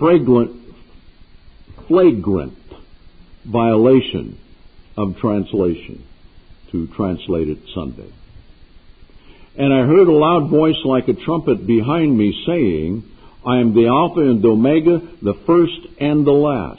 flagrant violation of translation to translate it Sunday. And I heard a loud voice like a trumpet behind me saying, I am the Alpha and the Omega, the first and the last.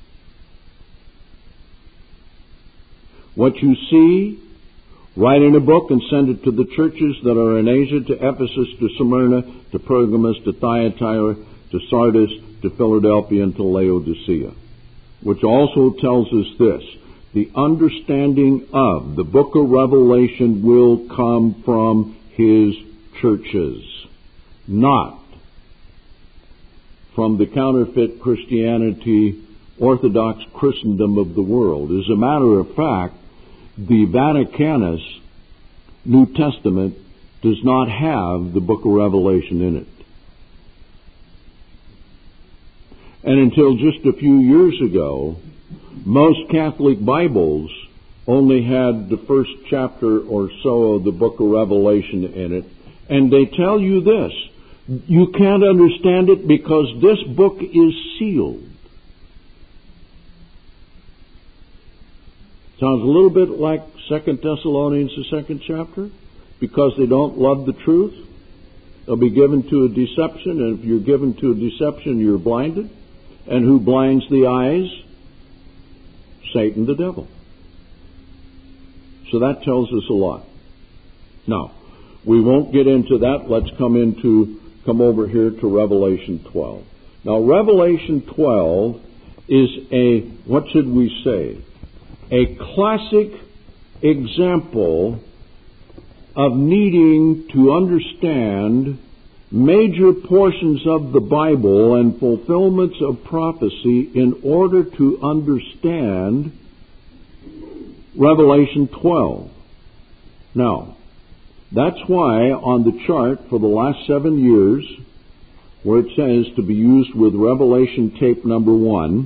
What you see, write in a book and send it to the churches that are in Asia, to Ephesus, to Smyrna, to Pergamos, to Thyatira, to Sardis, to Philadelphia, and to Laodicea. Which also tells us this, the understanding of the book of Revelation will come from his churches, not from the counterfeit Christianity, Orthodox Christendom of the world. As a matter of fact, the Vaticanus New Testament does not have the book of Revelation in it. And until just a few years ago, most Catholic Bibles only had the first chapter or so of the book of Revelation in it. And they tell you this, you can't understand it because this book is sealed. Sounds a little bit like 2 Thessalonians, the second chapter, because they don't love the truth. They'll be given to a deception, and if you're given to a deception, you're blinded. And who blinds the eyes? Satan, the devil. So that tells us a lot. Now, we won't get into that. Let's come over here to Revelation 12. Now, Revelation 12 is what should we say? A classic example of needing to understand major portions of the Bible and fulfillments of prophecy in order to understand Revelation 12. Now, that's why on the chart for the last 7 years, where it says to be used with Revelation tape number 1,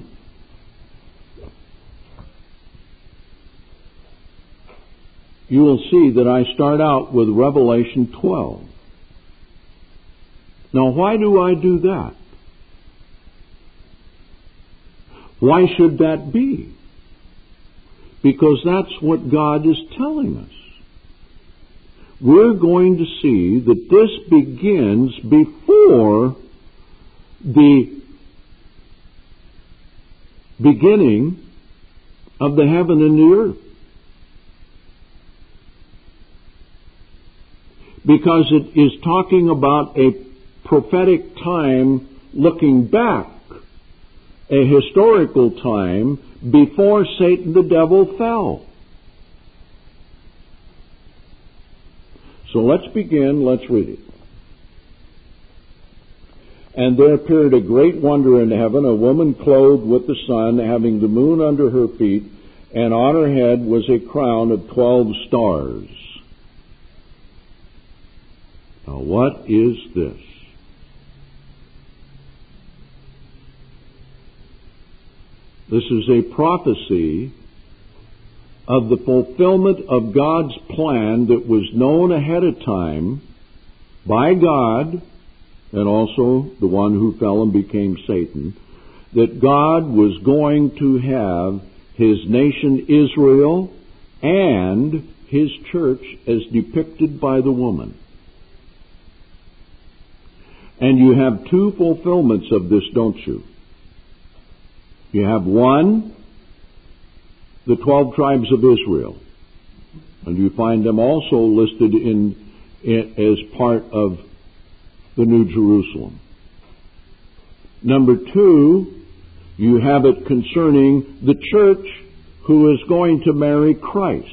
you will see that I start out with Revelation 12. Now, why do I do that? Why should that be? Because that's what God is telling us. We're going to see that this begins before the beginning of the heaven and the earth. Because it is talking about a prophetic time looking back, a historical time before Satan the devil fell. So let's begin, let's read it. And there appeared a great wonder in heaven, a woman clothed with the sun, having the moon under her feet, and on her head was a crown of 12 stars. Now, what is this? This is a prophecy of the fulfillment of God's plan that was known ahead of time by God, and also the one who fell and became Satan, that God was going to have His nation Israel and His church as depicted by the woman. And you have two fulfillments of this, don't you? You have one, the 12 tribes of Israel. And you find them also listed as part of the New Jerusalem. Number two, you have it concerning the church who is going to marry Christ.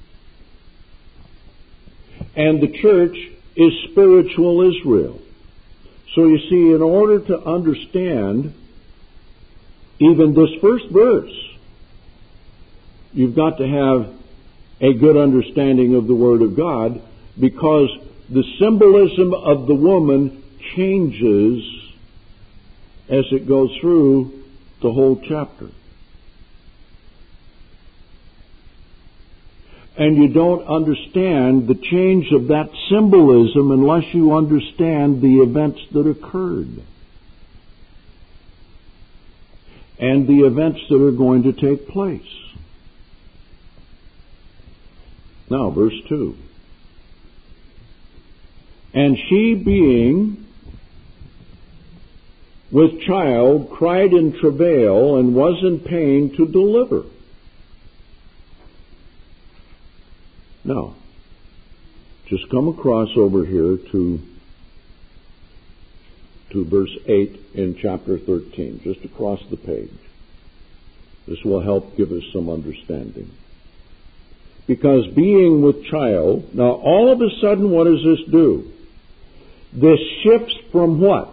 And the church is spiritual Israel. So you see, in order to understand even this first verse, you've got to have a good understanding of the Word of God, because the symbolism of the woman changes as it goes through the whole chapter. And you don't understand the change of that symbolism unless you understand the events that occurred and the events that are going to take place. Now, verse 2. And she, being with child, cried in travail and was in pain to deliver. Now, just come across over here to verse 8 in chapter 13, just across the page. This will help give us some understanding. Because being with child, now all of a sudden what does this do? This shifts from what?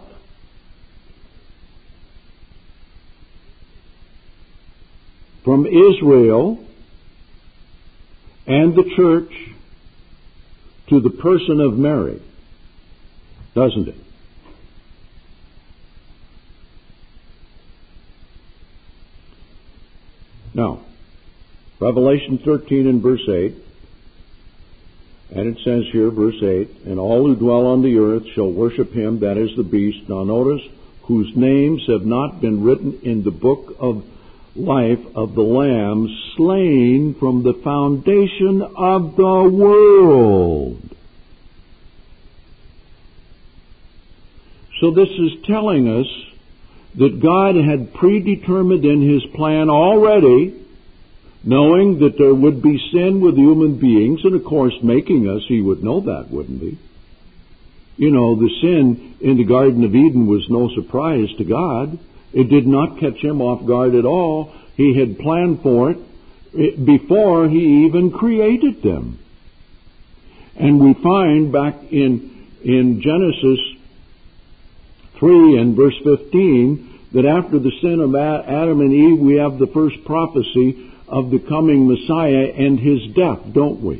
From Israel and the church to the person of Mary, doesn't it? Now, Revelation 13 and verse 8, and it says here, verse 8, and all who dwell on the earth shall worship him, that is the beast. Now notice, whose names have not been written in the book of life of the Lamb, slain from the foundation of the world. So this is telling us that God had predetermined in His plan already, knowing that there would be sin with human beings, and of course making us, He would know that, wouldn't He? You know, the sin in the Garden of Eden was no surprise to God. It did not catch Him off guard at all. He had planned for it before He even created them. And we find back in Genesis 3 and verse 15 that after the sin of Adam and Eve, we have the first prophecy of the coming Messiah and His death, don't we?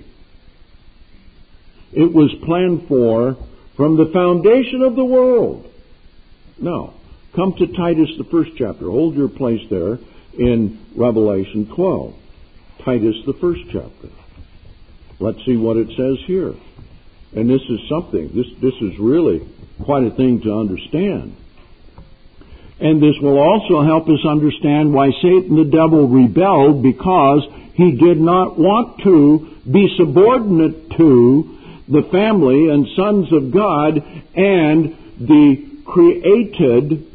It was planned for from the foundation of the world. Now, come to Titus, the first chapter. Hold your place there in Revelation 12. Titus, the first chapter. Let's see what it says here. And this is something, this is really quite a thing to understand. And this will also help us understand why Satan the devil rebelled, because he did not want to be subordinate to the family and sons of God and the created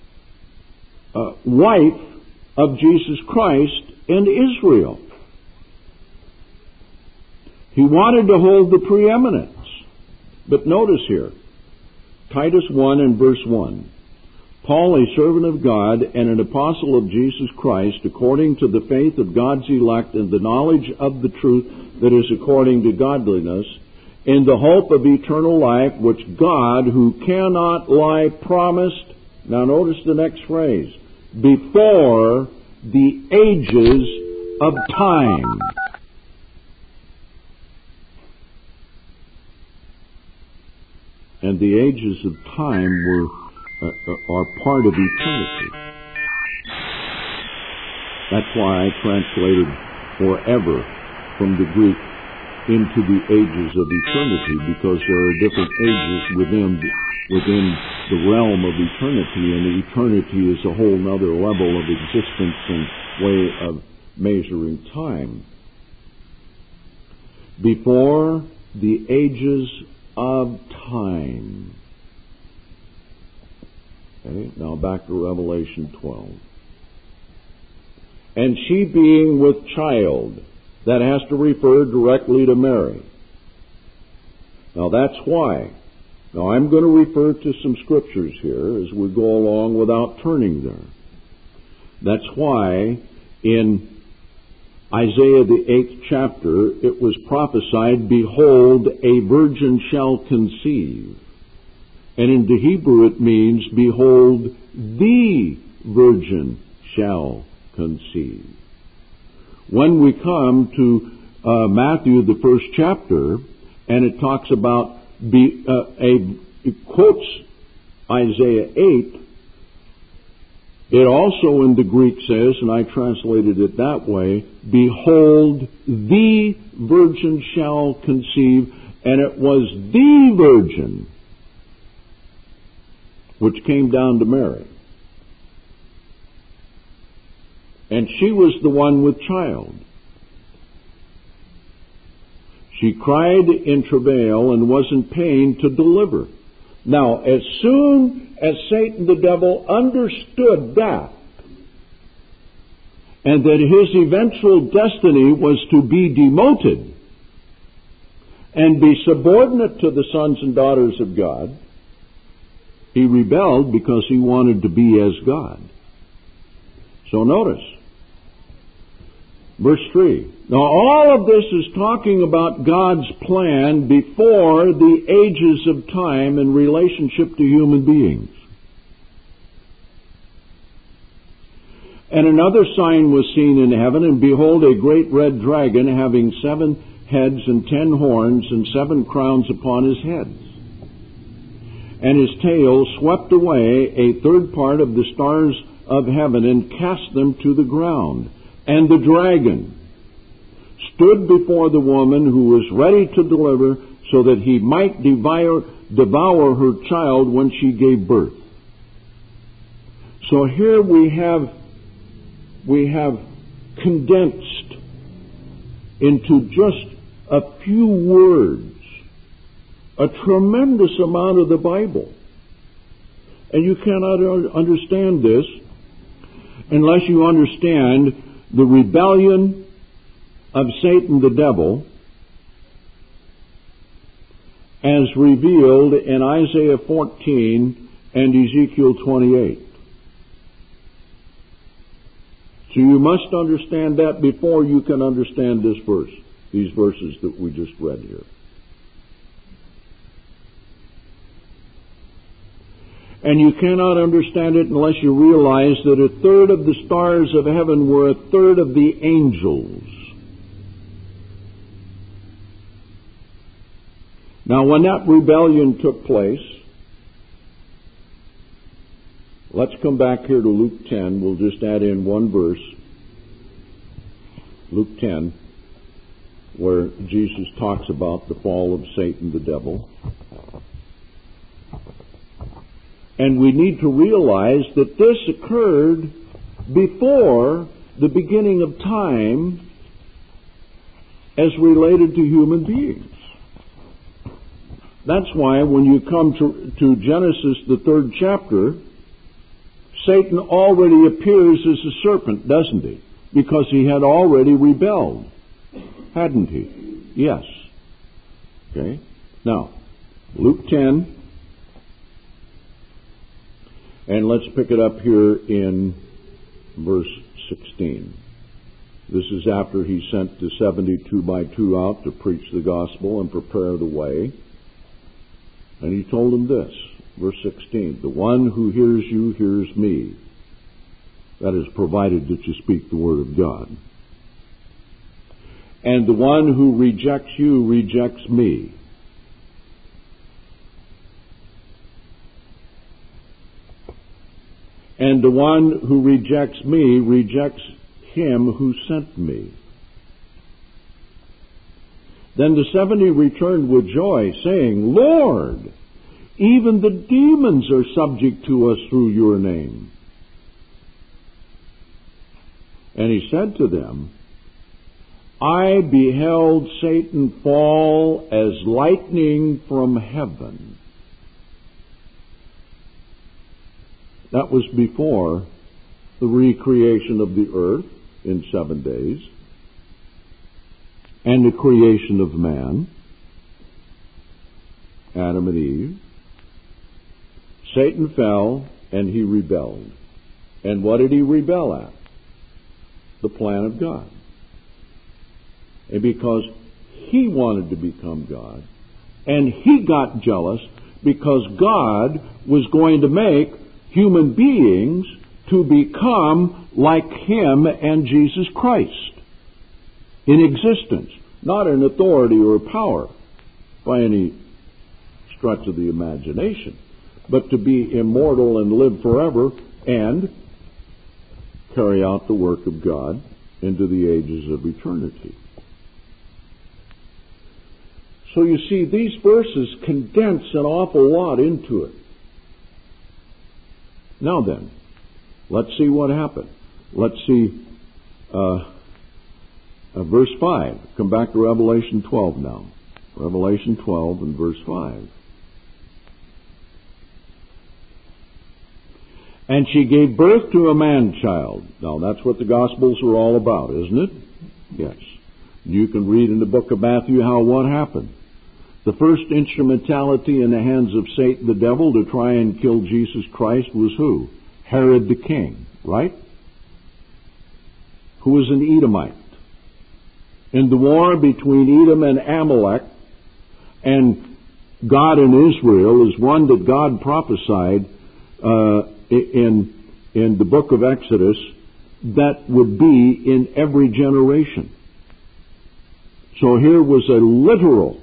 wife of Jesus Christ and Israel. He wanted to hold the preeminence. But notice here, Titus 1 and verse 1. Paul, a servant of God and an apostle of Jesus Christ, according to the faith of God's elect and the knowledge of the truth that is according to godliness, in the hope of eternal life, which God, who cannot lie, promised, now notice the next phrase, before the ages of time. And the ages of time are part of eternity. That's why I translated forever from the Greek into the ages of eternity, because there are different ages within the realm of eternity, and eternity is a whole other level of existence and way of measuring time. Before the ages of time. Okay, now back to Revelation 12. And she being with child, that has to refer directly to Mary. Now that's why. Now I'm going to refer to some scriptures here as we go along without turning there. That's why in Isaiah the 8th chapter it was prophesied, behold, a virgin shall conceive. And in the Hebrew it means, behold, the virgin shall conceive. When we come to Matthew, the first chapter, and it talks about, it quotes Isaiah 8, it also in the Greek says, and I translated it that way, behold, the virgin shall conceive, and it was the virgin which came down to Mary. And she was the one with child. She cried in travail and was in pain to deliver. Now, as soon as Satan the devil understood that, and that his eventual destiny was to be demoted and be subordinate to the sons and daughters of God, he rebelled because he wanted to be as God. So notice, verse 3. Now all of this is talking about God's plan before the ages of time in relationship to human beings. And another sign was seen in heaven, and behold, a great red dragon having 7 heads and 10 horns and 7 crowns upon his heads. And his tail swept away a third part of the stars of heaven and cast them to the ground. And the dragon stood before the woman who was ready to deliver, so that he might devour her child when she gave birth. So here we have condensed into just a few words a tremendous amount of the Bible. And you cannot understand this unless you understand the rebellion of Satan the devil as revealed in Isaiah 14 and Ezekiel 28. So you must understand that before you can understand this verse, these verses that we just read here. And you cannot understand it unless you realize that a third of the stars of heaven were a third of the angels. Now, when that rebellion took place, let's come back here to Luke 10. We'll just add in one verse. Luke 10, where Jesus talks about the fall of Satan the devil. And we need to realize that this occurred before the beginning of time as related to human beings. That's why when you come to Genesis, the 3rd chapter, Satan already appears as a serpent, doesn't he? Because he had already rebelled, hadn't he? Yes. Okay. Now, Luke 10. And let's pick it up here in verse 16. This is after he sent the 72 by 2 out to preach the gospel and prepare the way. And he told them this, verse 16, the one who hears you hears me. That is, provided that you speak the word of God. And the one who rejects you rejects me. and the one who rejects me rejects him who sent me. Then the 70 returned with joy, saying, Lord, even the demons are subject to us through your name. And he said to them, I beheld Satan fall as lightning from heaven. That was before the recreation of the earth in 7 days and the creation of man, Adam and Eve. Satan fell and he rebelled. And what did he rebel at? The plan of God. And because he wanted to become God, and he got jealous because God was going to make human beings to become like him and Jesus Christ in existence, not in authority or power by any stretch of the imagination, but to be immortal and live forever and carry out the work of God into the ages of eternity. So you see, these verses condense an awful lot into it. Now then, let's see what happened. Let's see verse 5. Come back to Revelation 12 now. Revelation 12 and verse 5. And she gave birth to a man-child. Now that's what the Gospels are all about, isn't it? Yes. You can read in the book of Matthew how what happened. The first instrumentality in the hands of Satan the devil to try and kill Jesus Christ was who? Herod the king, right? Who was an Edomite. In the war between Edom and Amalek, and God and Israel is one that God prophesied in the book of Exodus that would be in every generation. So here was a literal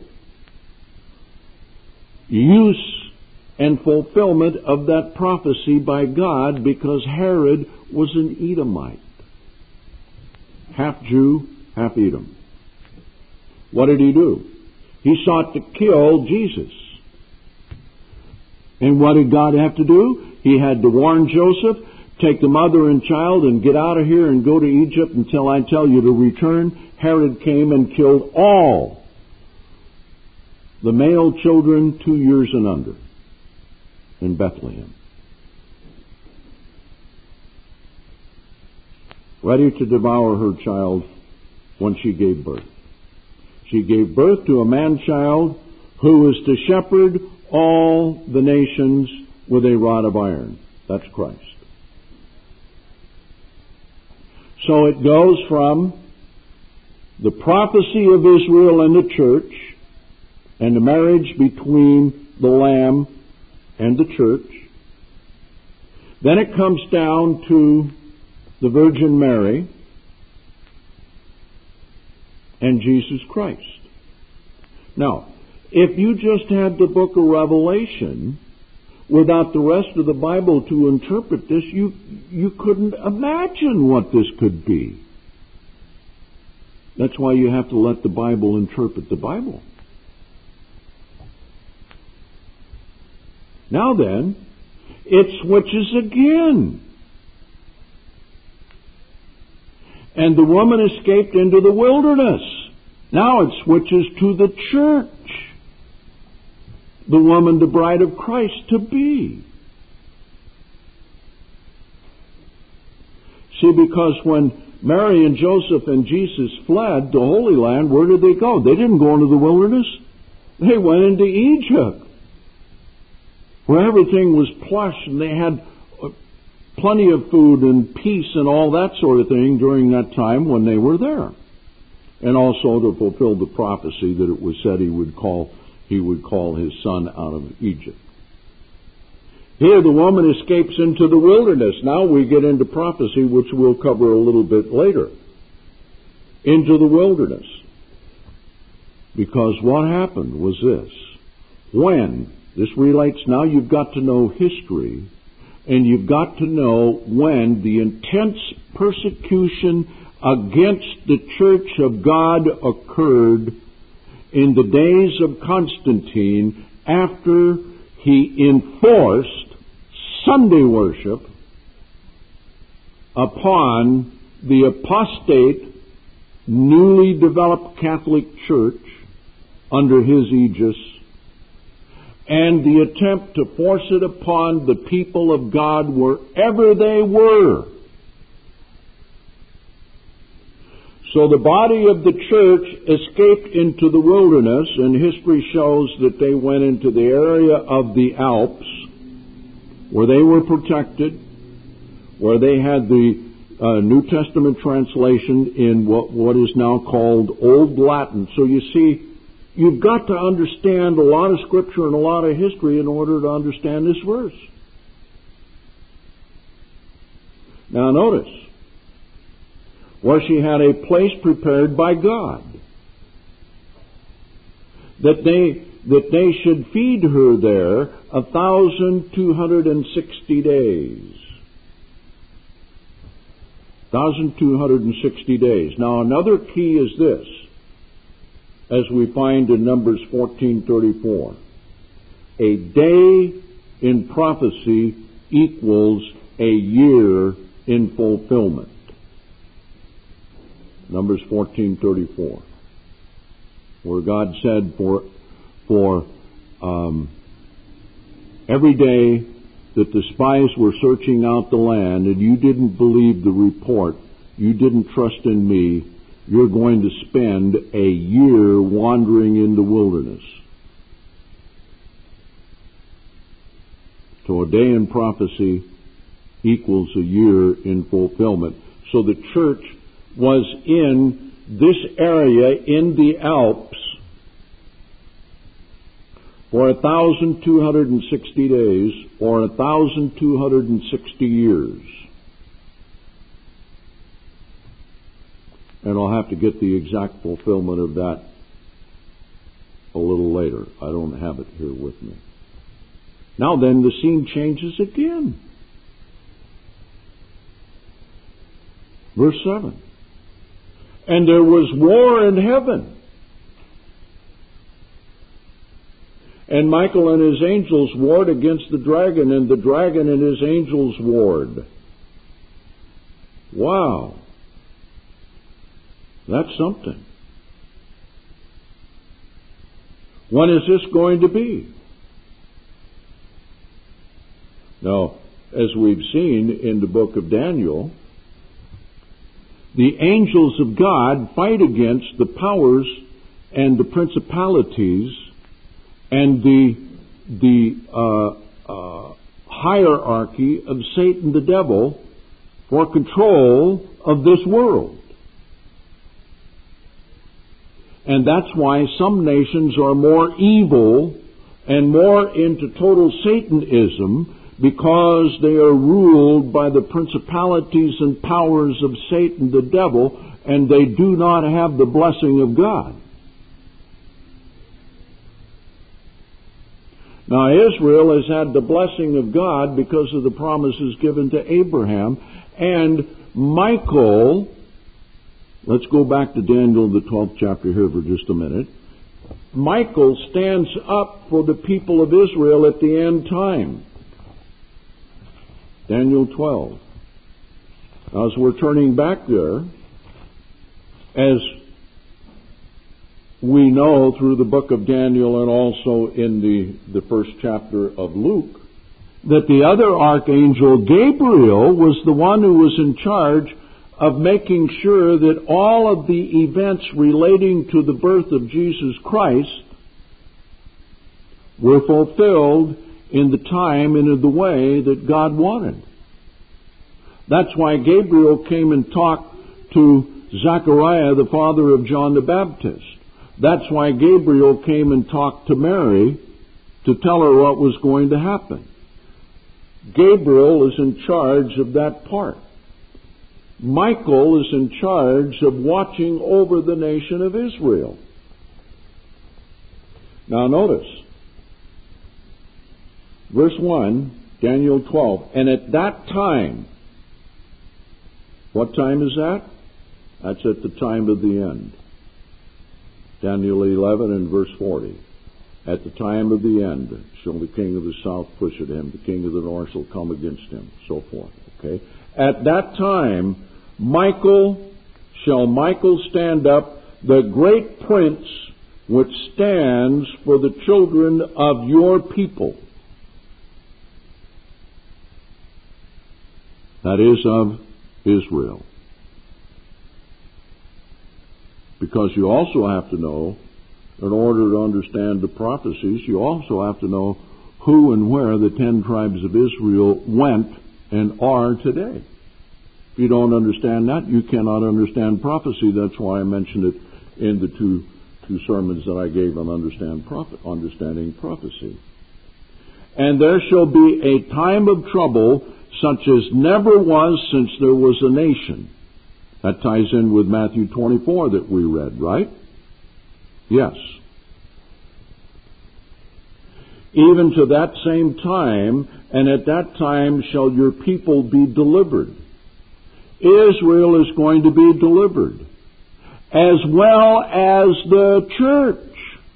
use and fulfillment of that prophecy by God, because Herod was an Edomite. Half Jew, half Edom. What did he do? He sought to kill Jesus. And what did God have to do? He had to warn Joseph, take the mother and child and get out of here and go to Egypt until I tell you to return. Herod came and killed all the male children 2 years and under in Bethlehem. Ready to devour her child when she gave birth. She gave birth to a man-child who was to shepherd all the nations with a rod of iron. That's Christ. So it goes from the prophecy of Israel and the church and the marriage between the Lamb and the church. Then it comes down to the Virgin Mary and Jesus Christ. Now, if you just had the book of Revelation without the rest of the Bible to interpret this, you couldn't imagine what this could be. That's why you have to let the Bible interpret the Bible. Now then, it switches again. And the woman escaped into the wilderness. Now it switches to the church. The woman, the bride of Christ to be. See, because when Mary and Joseph and Jesus fled the Holy Land, where did they go? They didn't go into the wilderness. They went into Egypt, where everything was plush and they had plenty of food and peace and all that sort of thing during that time when they were there. And also to fulfill the prophecy that it was said he would call his son out of Egypt. Here the woman escapes into the wilderness. Now we get into prophecy, which we'll cover a little bit later. Into the wilderness. Because what happened was this. When, this relates, now you've got to know history, and you've got to know when the intense persecution against the Church of God occurred in the days of Constantine after he enforced Sunday worship upon the apostate, newly developed Catholic Church under his aegis, and the attempt to force it upon the people of God wherever they were. So the body of the church escaped into the wilderness, and history shows that they went into the area of the Alps, where they were protected, where they had the New Testament translation in what is now called Old Latin. So you see, you've got to understand a lot of Scripture and a lot of history in order to understand this verse. Now notice, where she had a place prepared by God, that they should feed her there 1,260 days. 1,260 days. Now another key is this, as we find in Numbers 14:34. A day in prophecy equals a year in fulfillment. Numbers 14:34, where God said, for every day that the spies were searching out the land and you didn't believe the report, you didn't trust in me, you're going to spend a year wandering in the wilderness. So a day in prophecy equals a year in fulfillment. So the church was in this area in the Alps for 1,260 days, or 1,260 years. And I'll have to get the exact fulfillment of that a little later. I don't have it here with me. Now then, the scene changes again. Verse 7. And there was war in heaven. And Michael and his angels warred against the dragon, and the dragon and his angels warred. Wow. That's something. When is this going to be? Now, as we've seen in the book of Daniel, the angels of God fight against the powers and the principalities and the hierarchy of Satan the devil for control of this world. And that's why some nations are more evil and more into total Satanism, because they are ruled by the principalities and powers of Satan the devil, and they do not have the blessing of God. Now Israel has had the blessing of God because of the promises given to Abraham, and Michael, let's go back to Daniel, the 12th chapter here for just a minute. Michael stands up for the people of Israel at the end time. Daniel 12. Now, as we're turning back there, as we know through the book of Daniel and also in the first chapter of Luke, that the other archangel, Gabriel, was the one who was in charge of making sure that all of the events relating to the birth of Jesus Christ were fulfilled in the time and in the way that God wanted. That's why Gabriel came and talked to Zechariah, the father of John the Baptist. That's why Gabriel came and talked to Mary to tell her what was going to happen. Gabriel is in charge of that part. Michael is in charge of watching over the nation of Israel. Now notice, verse 1, Daniel 12. And at that time, what time is that? That's at the time of the end. Daniel 11 and verse 40. At the time of the end shall the king of the south push at him, the king of the north shall come against him, so forth. Okay? At that time, shall Michael stand up, the great prince which stands for the children of your people. That is of Israel. Because you also have to know, in order to understand the prophecies, you also have to know who and where the 10 tribes of Israel went and are today. If you don't understand that, you cannot understand prophecy. That's why I mentioned it in the two sermons that I gave on understanding prophecy. And there shall be a time of trouble such as never was since there was a nation. That ties in with Matthew 24 that we read, right? Yes. Even to that same time, and at that time shall your people be delivered. Israel is going to be delivered, as well as the church.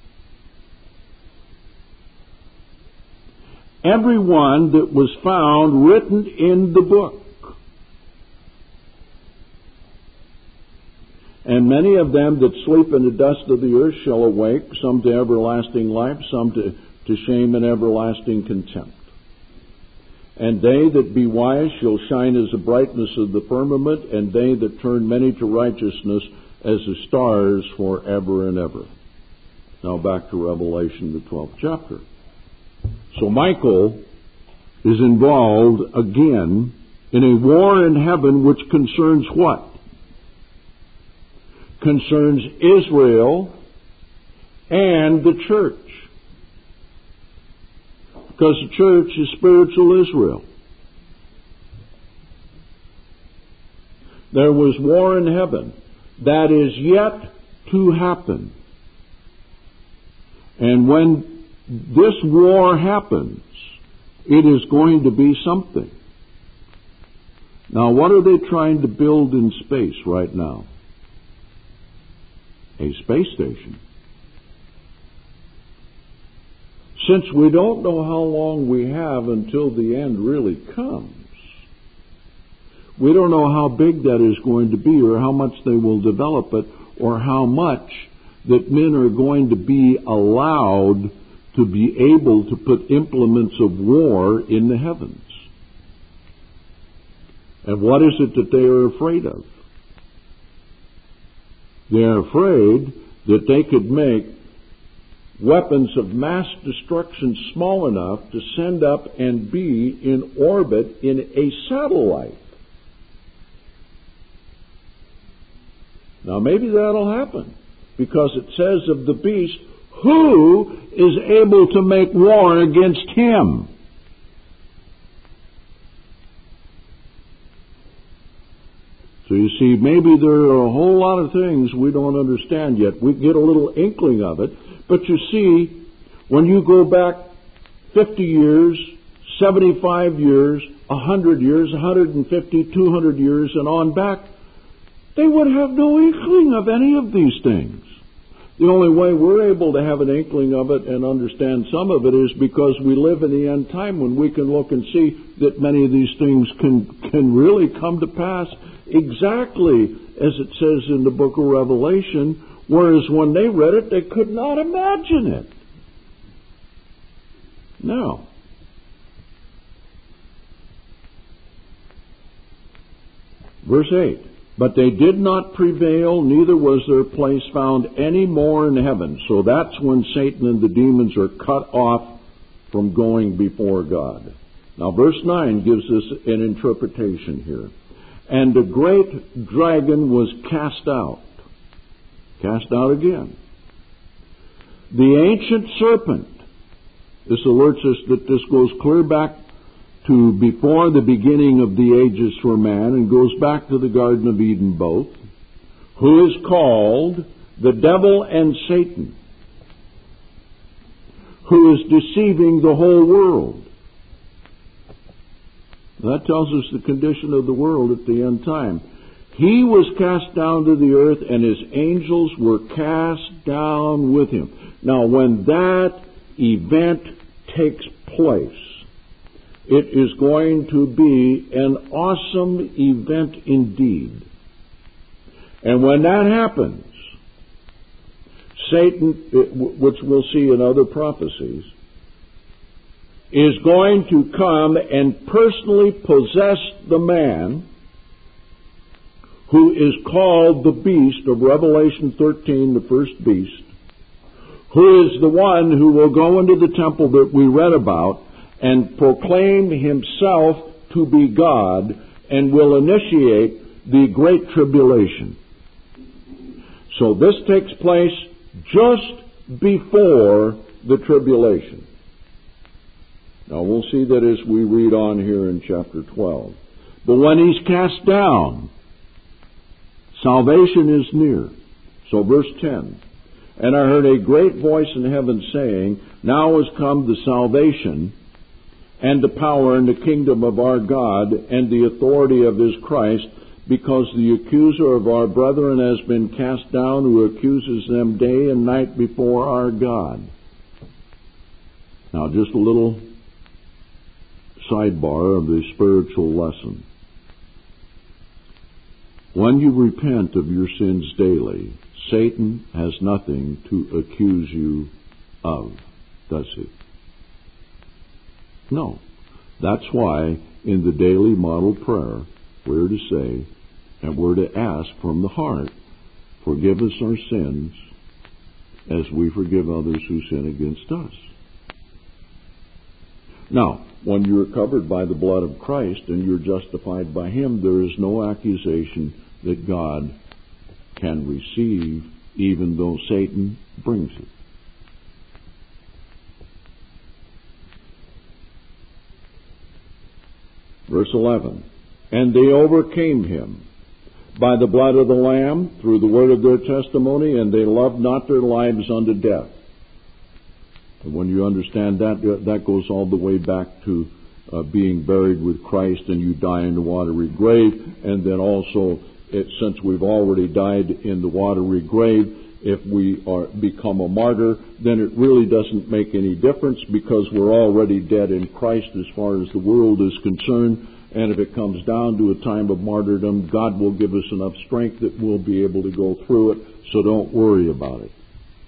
Everyone that was found written in the book. And many of them that sleep in the dust of the earth shall awake, some to everlasting life, some to shame and everlasting contempt. And they that be wise shall shine as the brightness of the firmament, and they that turn many to righteousness as the stars forever and ever. Now back to Revelation, the 12th chapter. So Michael is involved again in a war in heaven which concerns what? Concerns Israel and the church. Because the church is spiritual Israel. There was war in heaven that is yet to happen. And when this war happens, it is going to be something. Now, what are they trying to build in space right now? A space station. Since we don't know how long we have until the end really comes, we don't know how big that is going to be or how much they will develop it or how much that men are going to be allowed to be able to put implements of war in the heavens. And what is it that they are afraid of? They are afraid that they could make weapons of mass destruction small enough to send up and be in orbit in a satellite. Now maybe that'll happen, because it says of the beast, who is able to make war against him? So you see, maybe there are a whole lot of things we don't understand yet. We get a little inkling of it. But you see, when you go back 50 years, 75 years, 100 years, 150, 200 years, and on back, they would have no inkling of any of these things. The only way we're able to have an inkling of it and understand some of it is because we live in the end time, when we can look and see that many of these things can really come to pass exactly as it says in the book of Revelation, whereas when they read it, they could not imagine it. Now, verse 8. But they did not prevail, neither was their place found any more in heaven. So that's when Satan and the demons are cut off from going before God. Now verse 9 gives us an interpretation here. And the great dragon was cast out. Cast out again. The ancient serpent. This alerts us that this goes clear back to before the beginning of the ages for man, and goes back to the Garden of Eden both, who is called the devil and Satan, who is deceiving the whole world. That tells us the condition of the world at the end time. He was cast down to the earth, and his angels were cast down with him. Now, when that event takes place, it is going to be an awesome event indeed. And when that happens, Satan, which we'll see in other prophecies, is going to come and personally possess the man who is called the beast of Revelation 13, the first beast, who is the one who will go into the temple that we read about and proclaim himself to be God and will initiate the Great Tribulation. So this takes place just before the tribulation. Now we'll see that as we read on here in chapter 12. But when he's cast down, salvation is near. So verse 10. And I heard a great voice in heaven saying, Now is come the salvation and the power and the kingdom of our God and the authority of his Christ, because the accuser of our brethren has been cast down, who accuses them day and night before our God. Now just a little sidebar of the spiritual lesson. When you repent of your sins daily, Satan has nothing to accuse you of, does he? No. That's why in the daily model prayer we're to say, and we're to ask from the heart, forgive us our sins as we forgive others who sin against us. Now, when you're covered by the blood of Christ and you're justified by him, there is no accusation that God can receive, even though Satan brings it. Verse 11, And they overcame him by the blood of the Lamb, through the word of their testimony, and they loved not their lives unto death. And when you understand that, that goes all the way back to being buried with Christ, and you die in the watery grave, and then also, since we've already died in the watery grave, if we become a martyr, then it really doesn't make any difference, because we're already dead in Christ as far as the world is concerned. And if it comes down to a time of martyrdom, God will give us enough strength that we'll be able to go through it, so don't worry about it.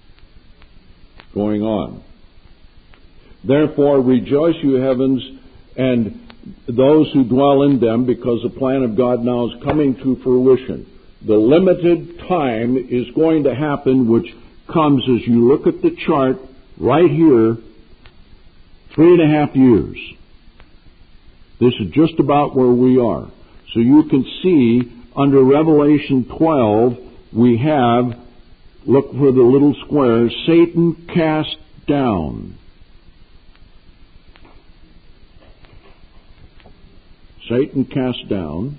Going on. Therefore rejoice, you heavens, and those who dwell in them, because the plan of God now is coming to fruition. The limited time is going to happen, which comes as you look at the chart right here, 3.5 years. This is just about where we are. So you can see under Revelation 12, we have, look for the little square, Satan cast down. Satan cast down,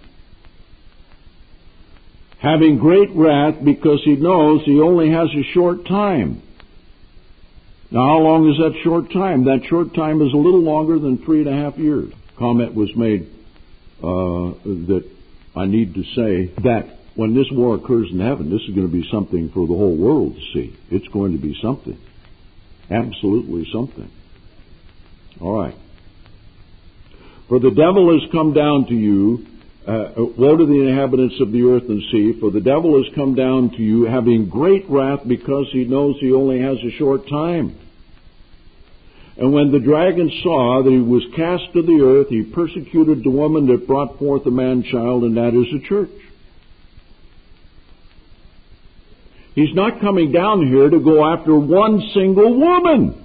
having great wrath, because he knows he only has a short time. Now, how long is that short time? That short time is a little longer than 3.5 years. Comment was made that I need to say that when this war occurs in heaven, this is going to be something for the whole world to see. It's going to be something. Absolutely something. All right. For the devil has come down to you, woe to the inhabitants of the earth and sea, for the devil has come down to you, having great wrath, because he knows he only has a short time. And when the dragon saw that he was cast to the earth, he persecuted the woman that brought forth a man-child, and that is the church. He's not coming down here to go after one single woman.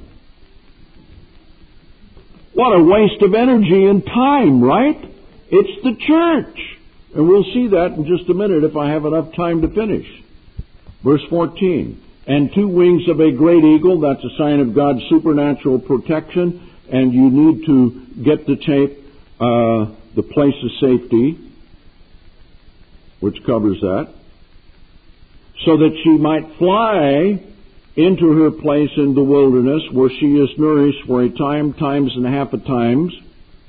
What a waste of energy and time, right? It's the church. And we'll see that in just a minute if I have enough time to finish. Verse 14. And 2 wings of a great eagle, that's a sign of God's supernatural protection, and you need to get the tape, the place of safety, which covers that, so that she might fly into her place in the wilderness, where she is nourished for a time, times and half a times,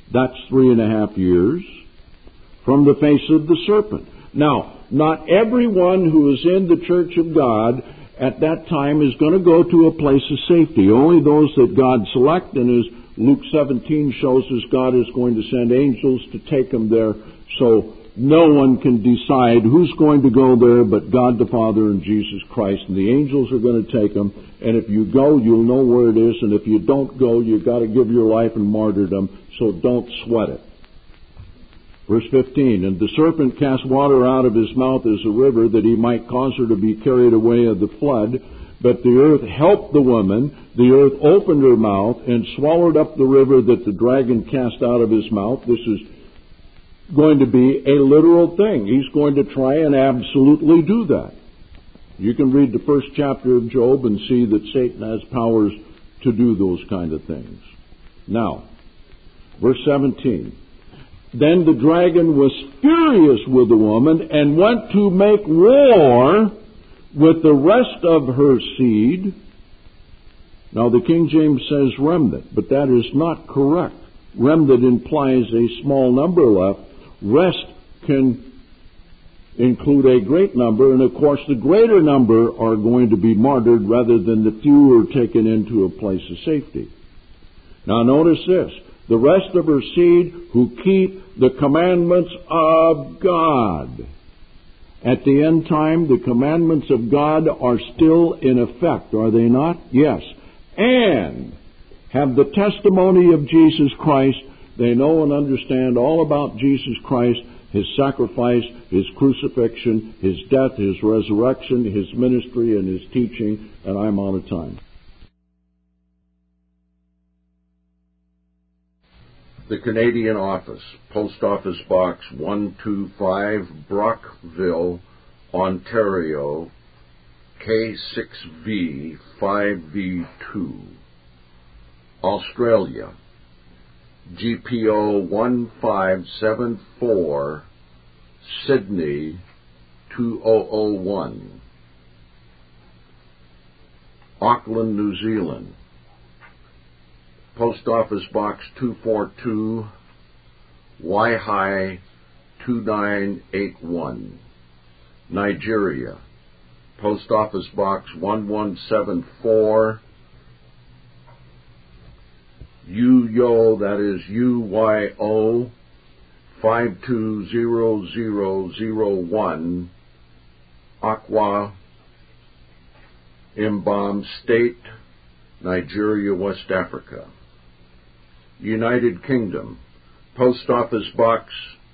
That's 3.5 years from the face of the serpent. Now, not everyone who is in the church of God at that time is going to go to a place of safety. Only those that God select, and as Luke 17 shows us, God is going to send angels to take them there. So no one can decide who's going to go there but God the Father and Jesus Christ. And the angels are going to take them. And if you go, you'll know where it is. And if you don't go, you've got to give your life in martyrdom. So don't sweat it. Verse 15, and the serpent cast water out of his mouth as a river, that he might cause her to be carried away of the flood. But the earth helped the woman. The earth opened her mouth and swallowed up the river that the dragon cast out of his mouth. This is going to be a literal thing. He's going to try and absolutely do that. You can read the first chapter of Job and see that Satan has powers to do those kind of things. Now, verse 17. Then the dragon was furious with the woman and went to make war with the rest of her seed. Now the King James says remnant, but that is not correct. Remnant implies a small number left. Rest can include a great number, and of course the greater number are going to be martyred rather than the few are taken into a place of safety. Now notice this. The rest of her seed who keep the commandments of God. At the end time, the commandments of God are still in effect, are they not? Yes. And have the testimony of Jesus Christ. They know and understand all about Jesus Christ, His sacrifice, His crucifixion, His death, His resurrection, His ministry, and His teaching, and I'm out of time. The Canadian Office, Post Office Box 125, Brockville, Ontario, K6V 5V2. Australia, GPO 1574, Sydney 2001. Auckland, New Zealand, Post Office Box 242, Waihi 2981. Nigeria, Post Office Box 1174, Uyo, that is UYO 520001, Akwa, Mbam State, Nigeria, West Africa. United Kingdom, Post Office Box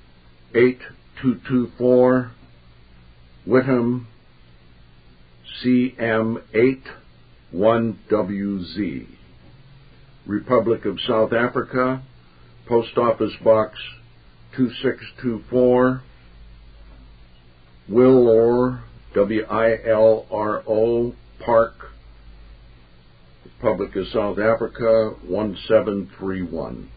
8224, Whitham, CM81WZ. Republic of South Africa, Post Office Box 2624, Wiloro, WILRO, Park, Republic of South Africa 1731.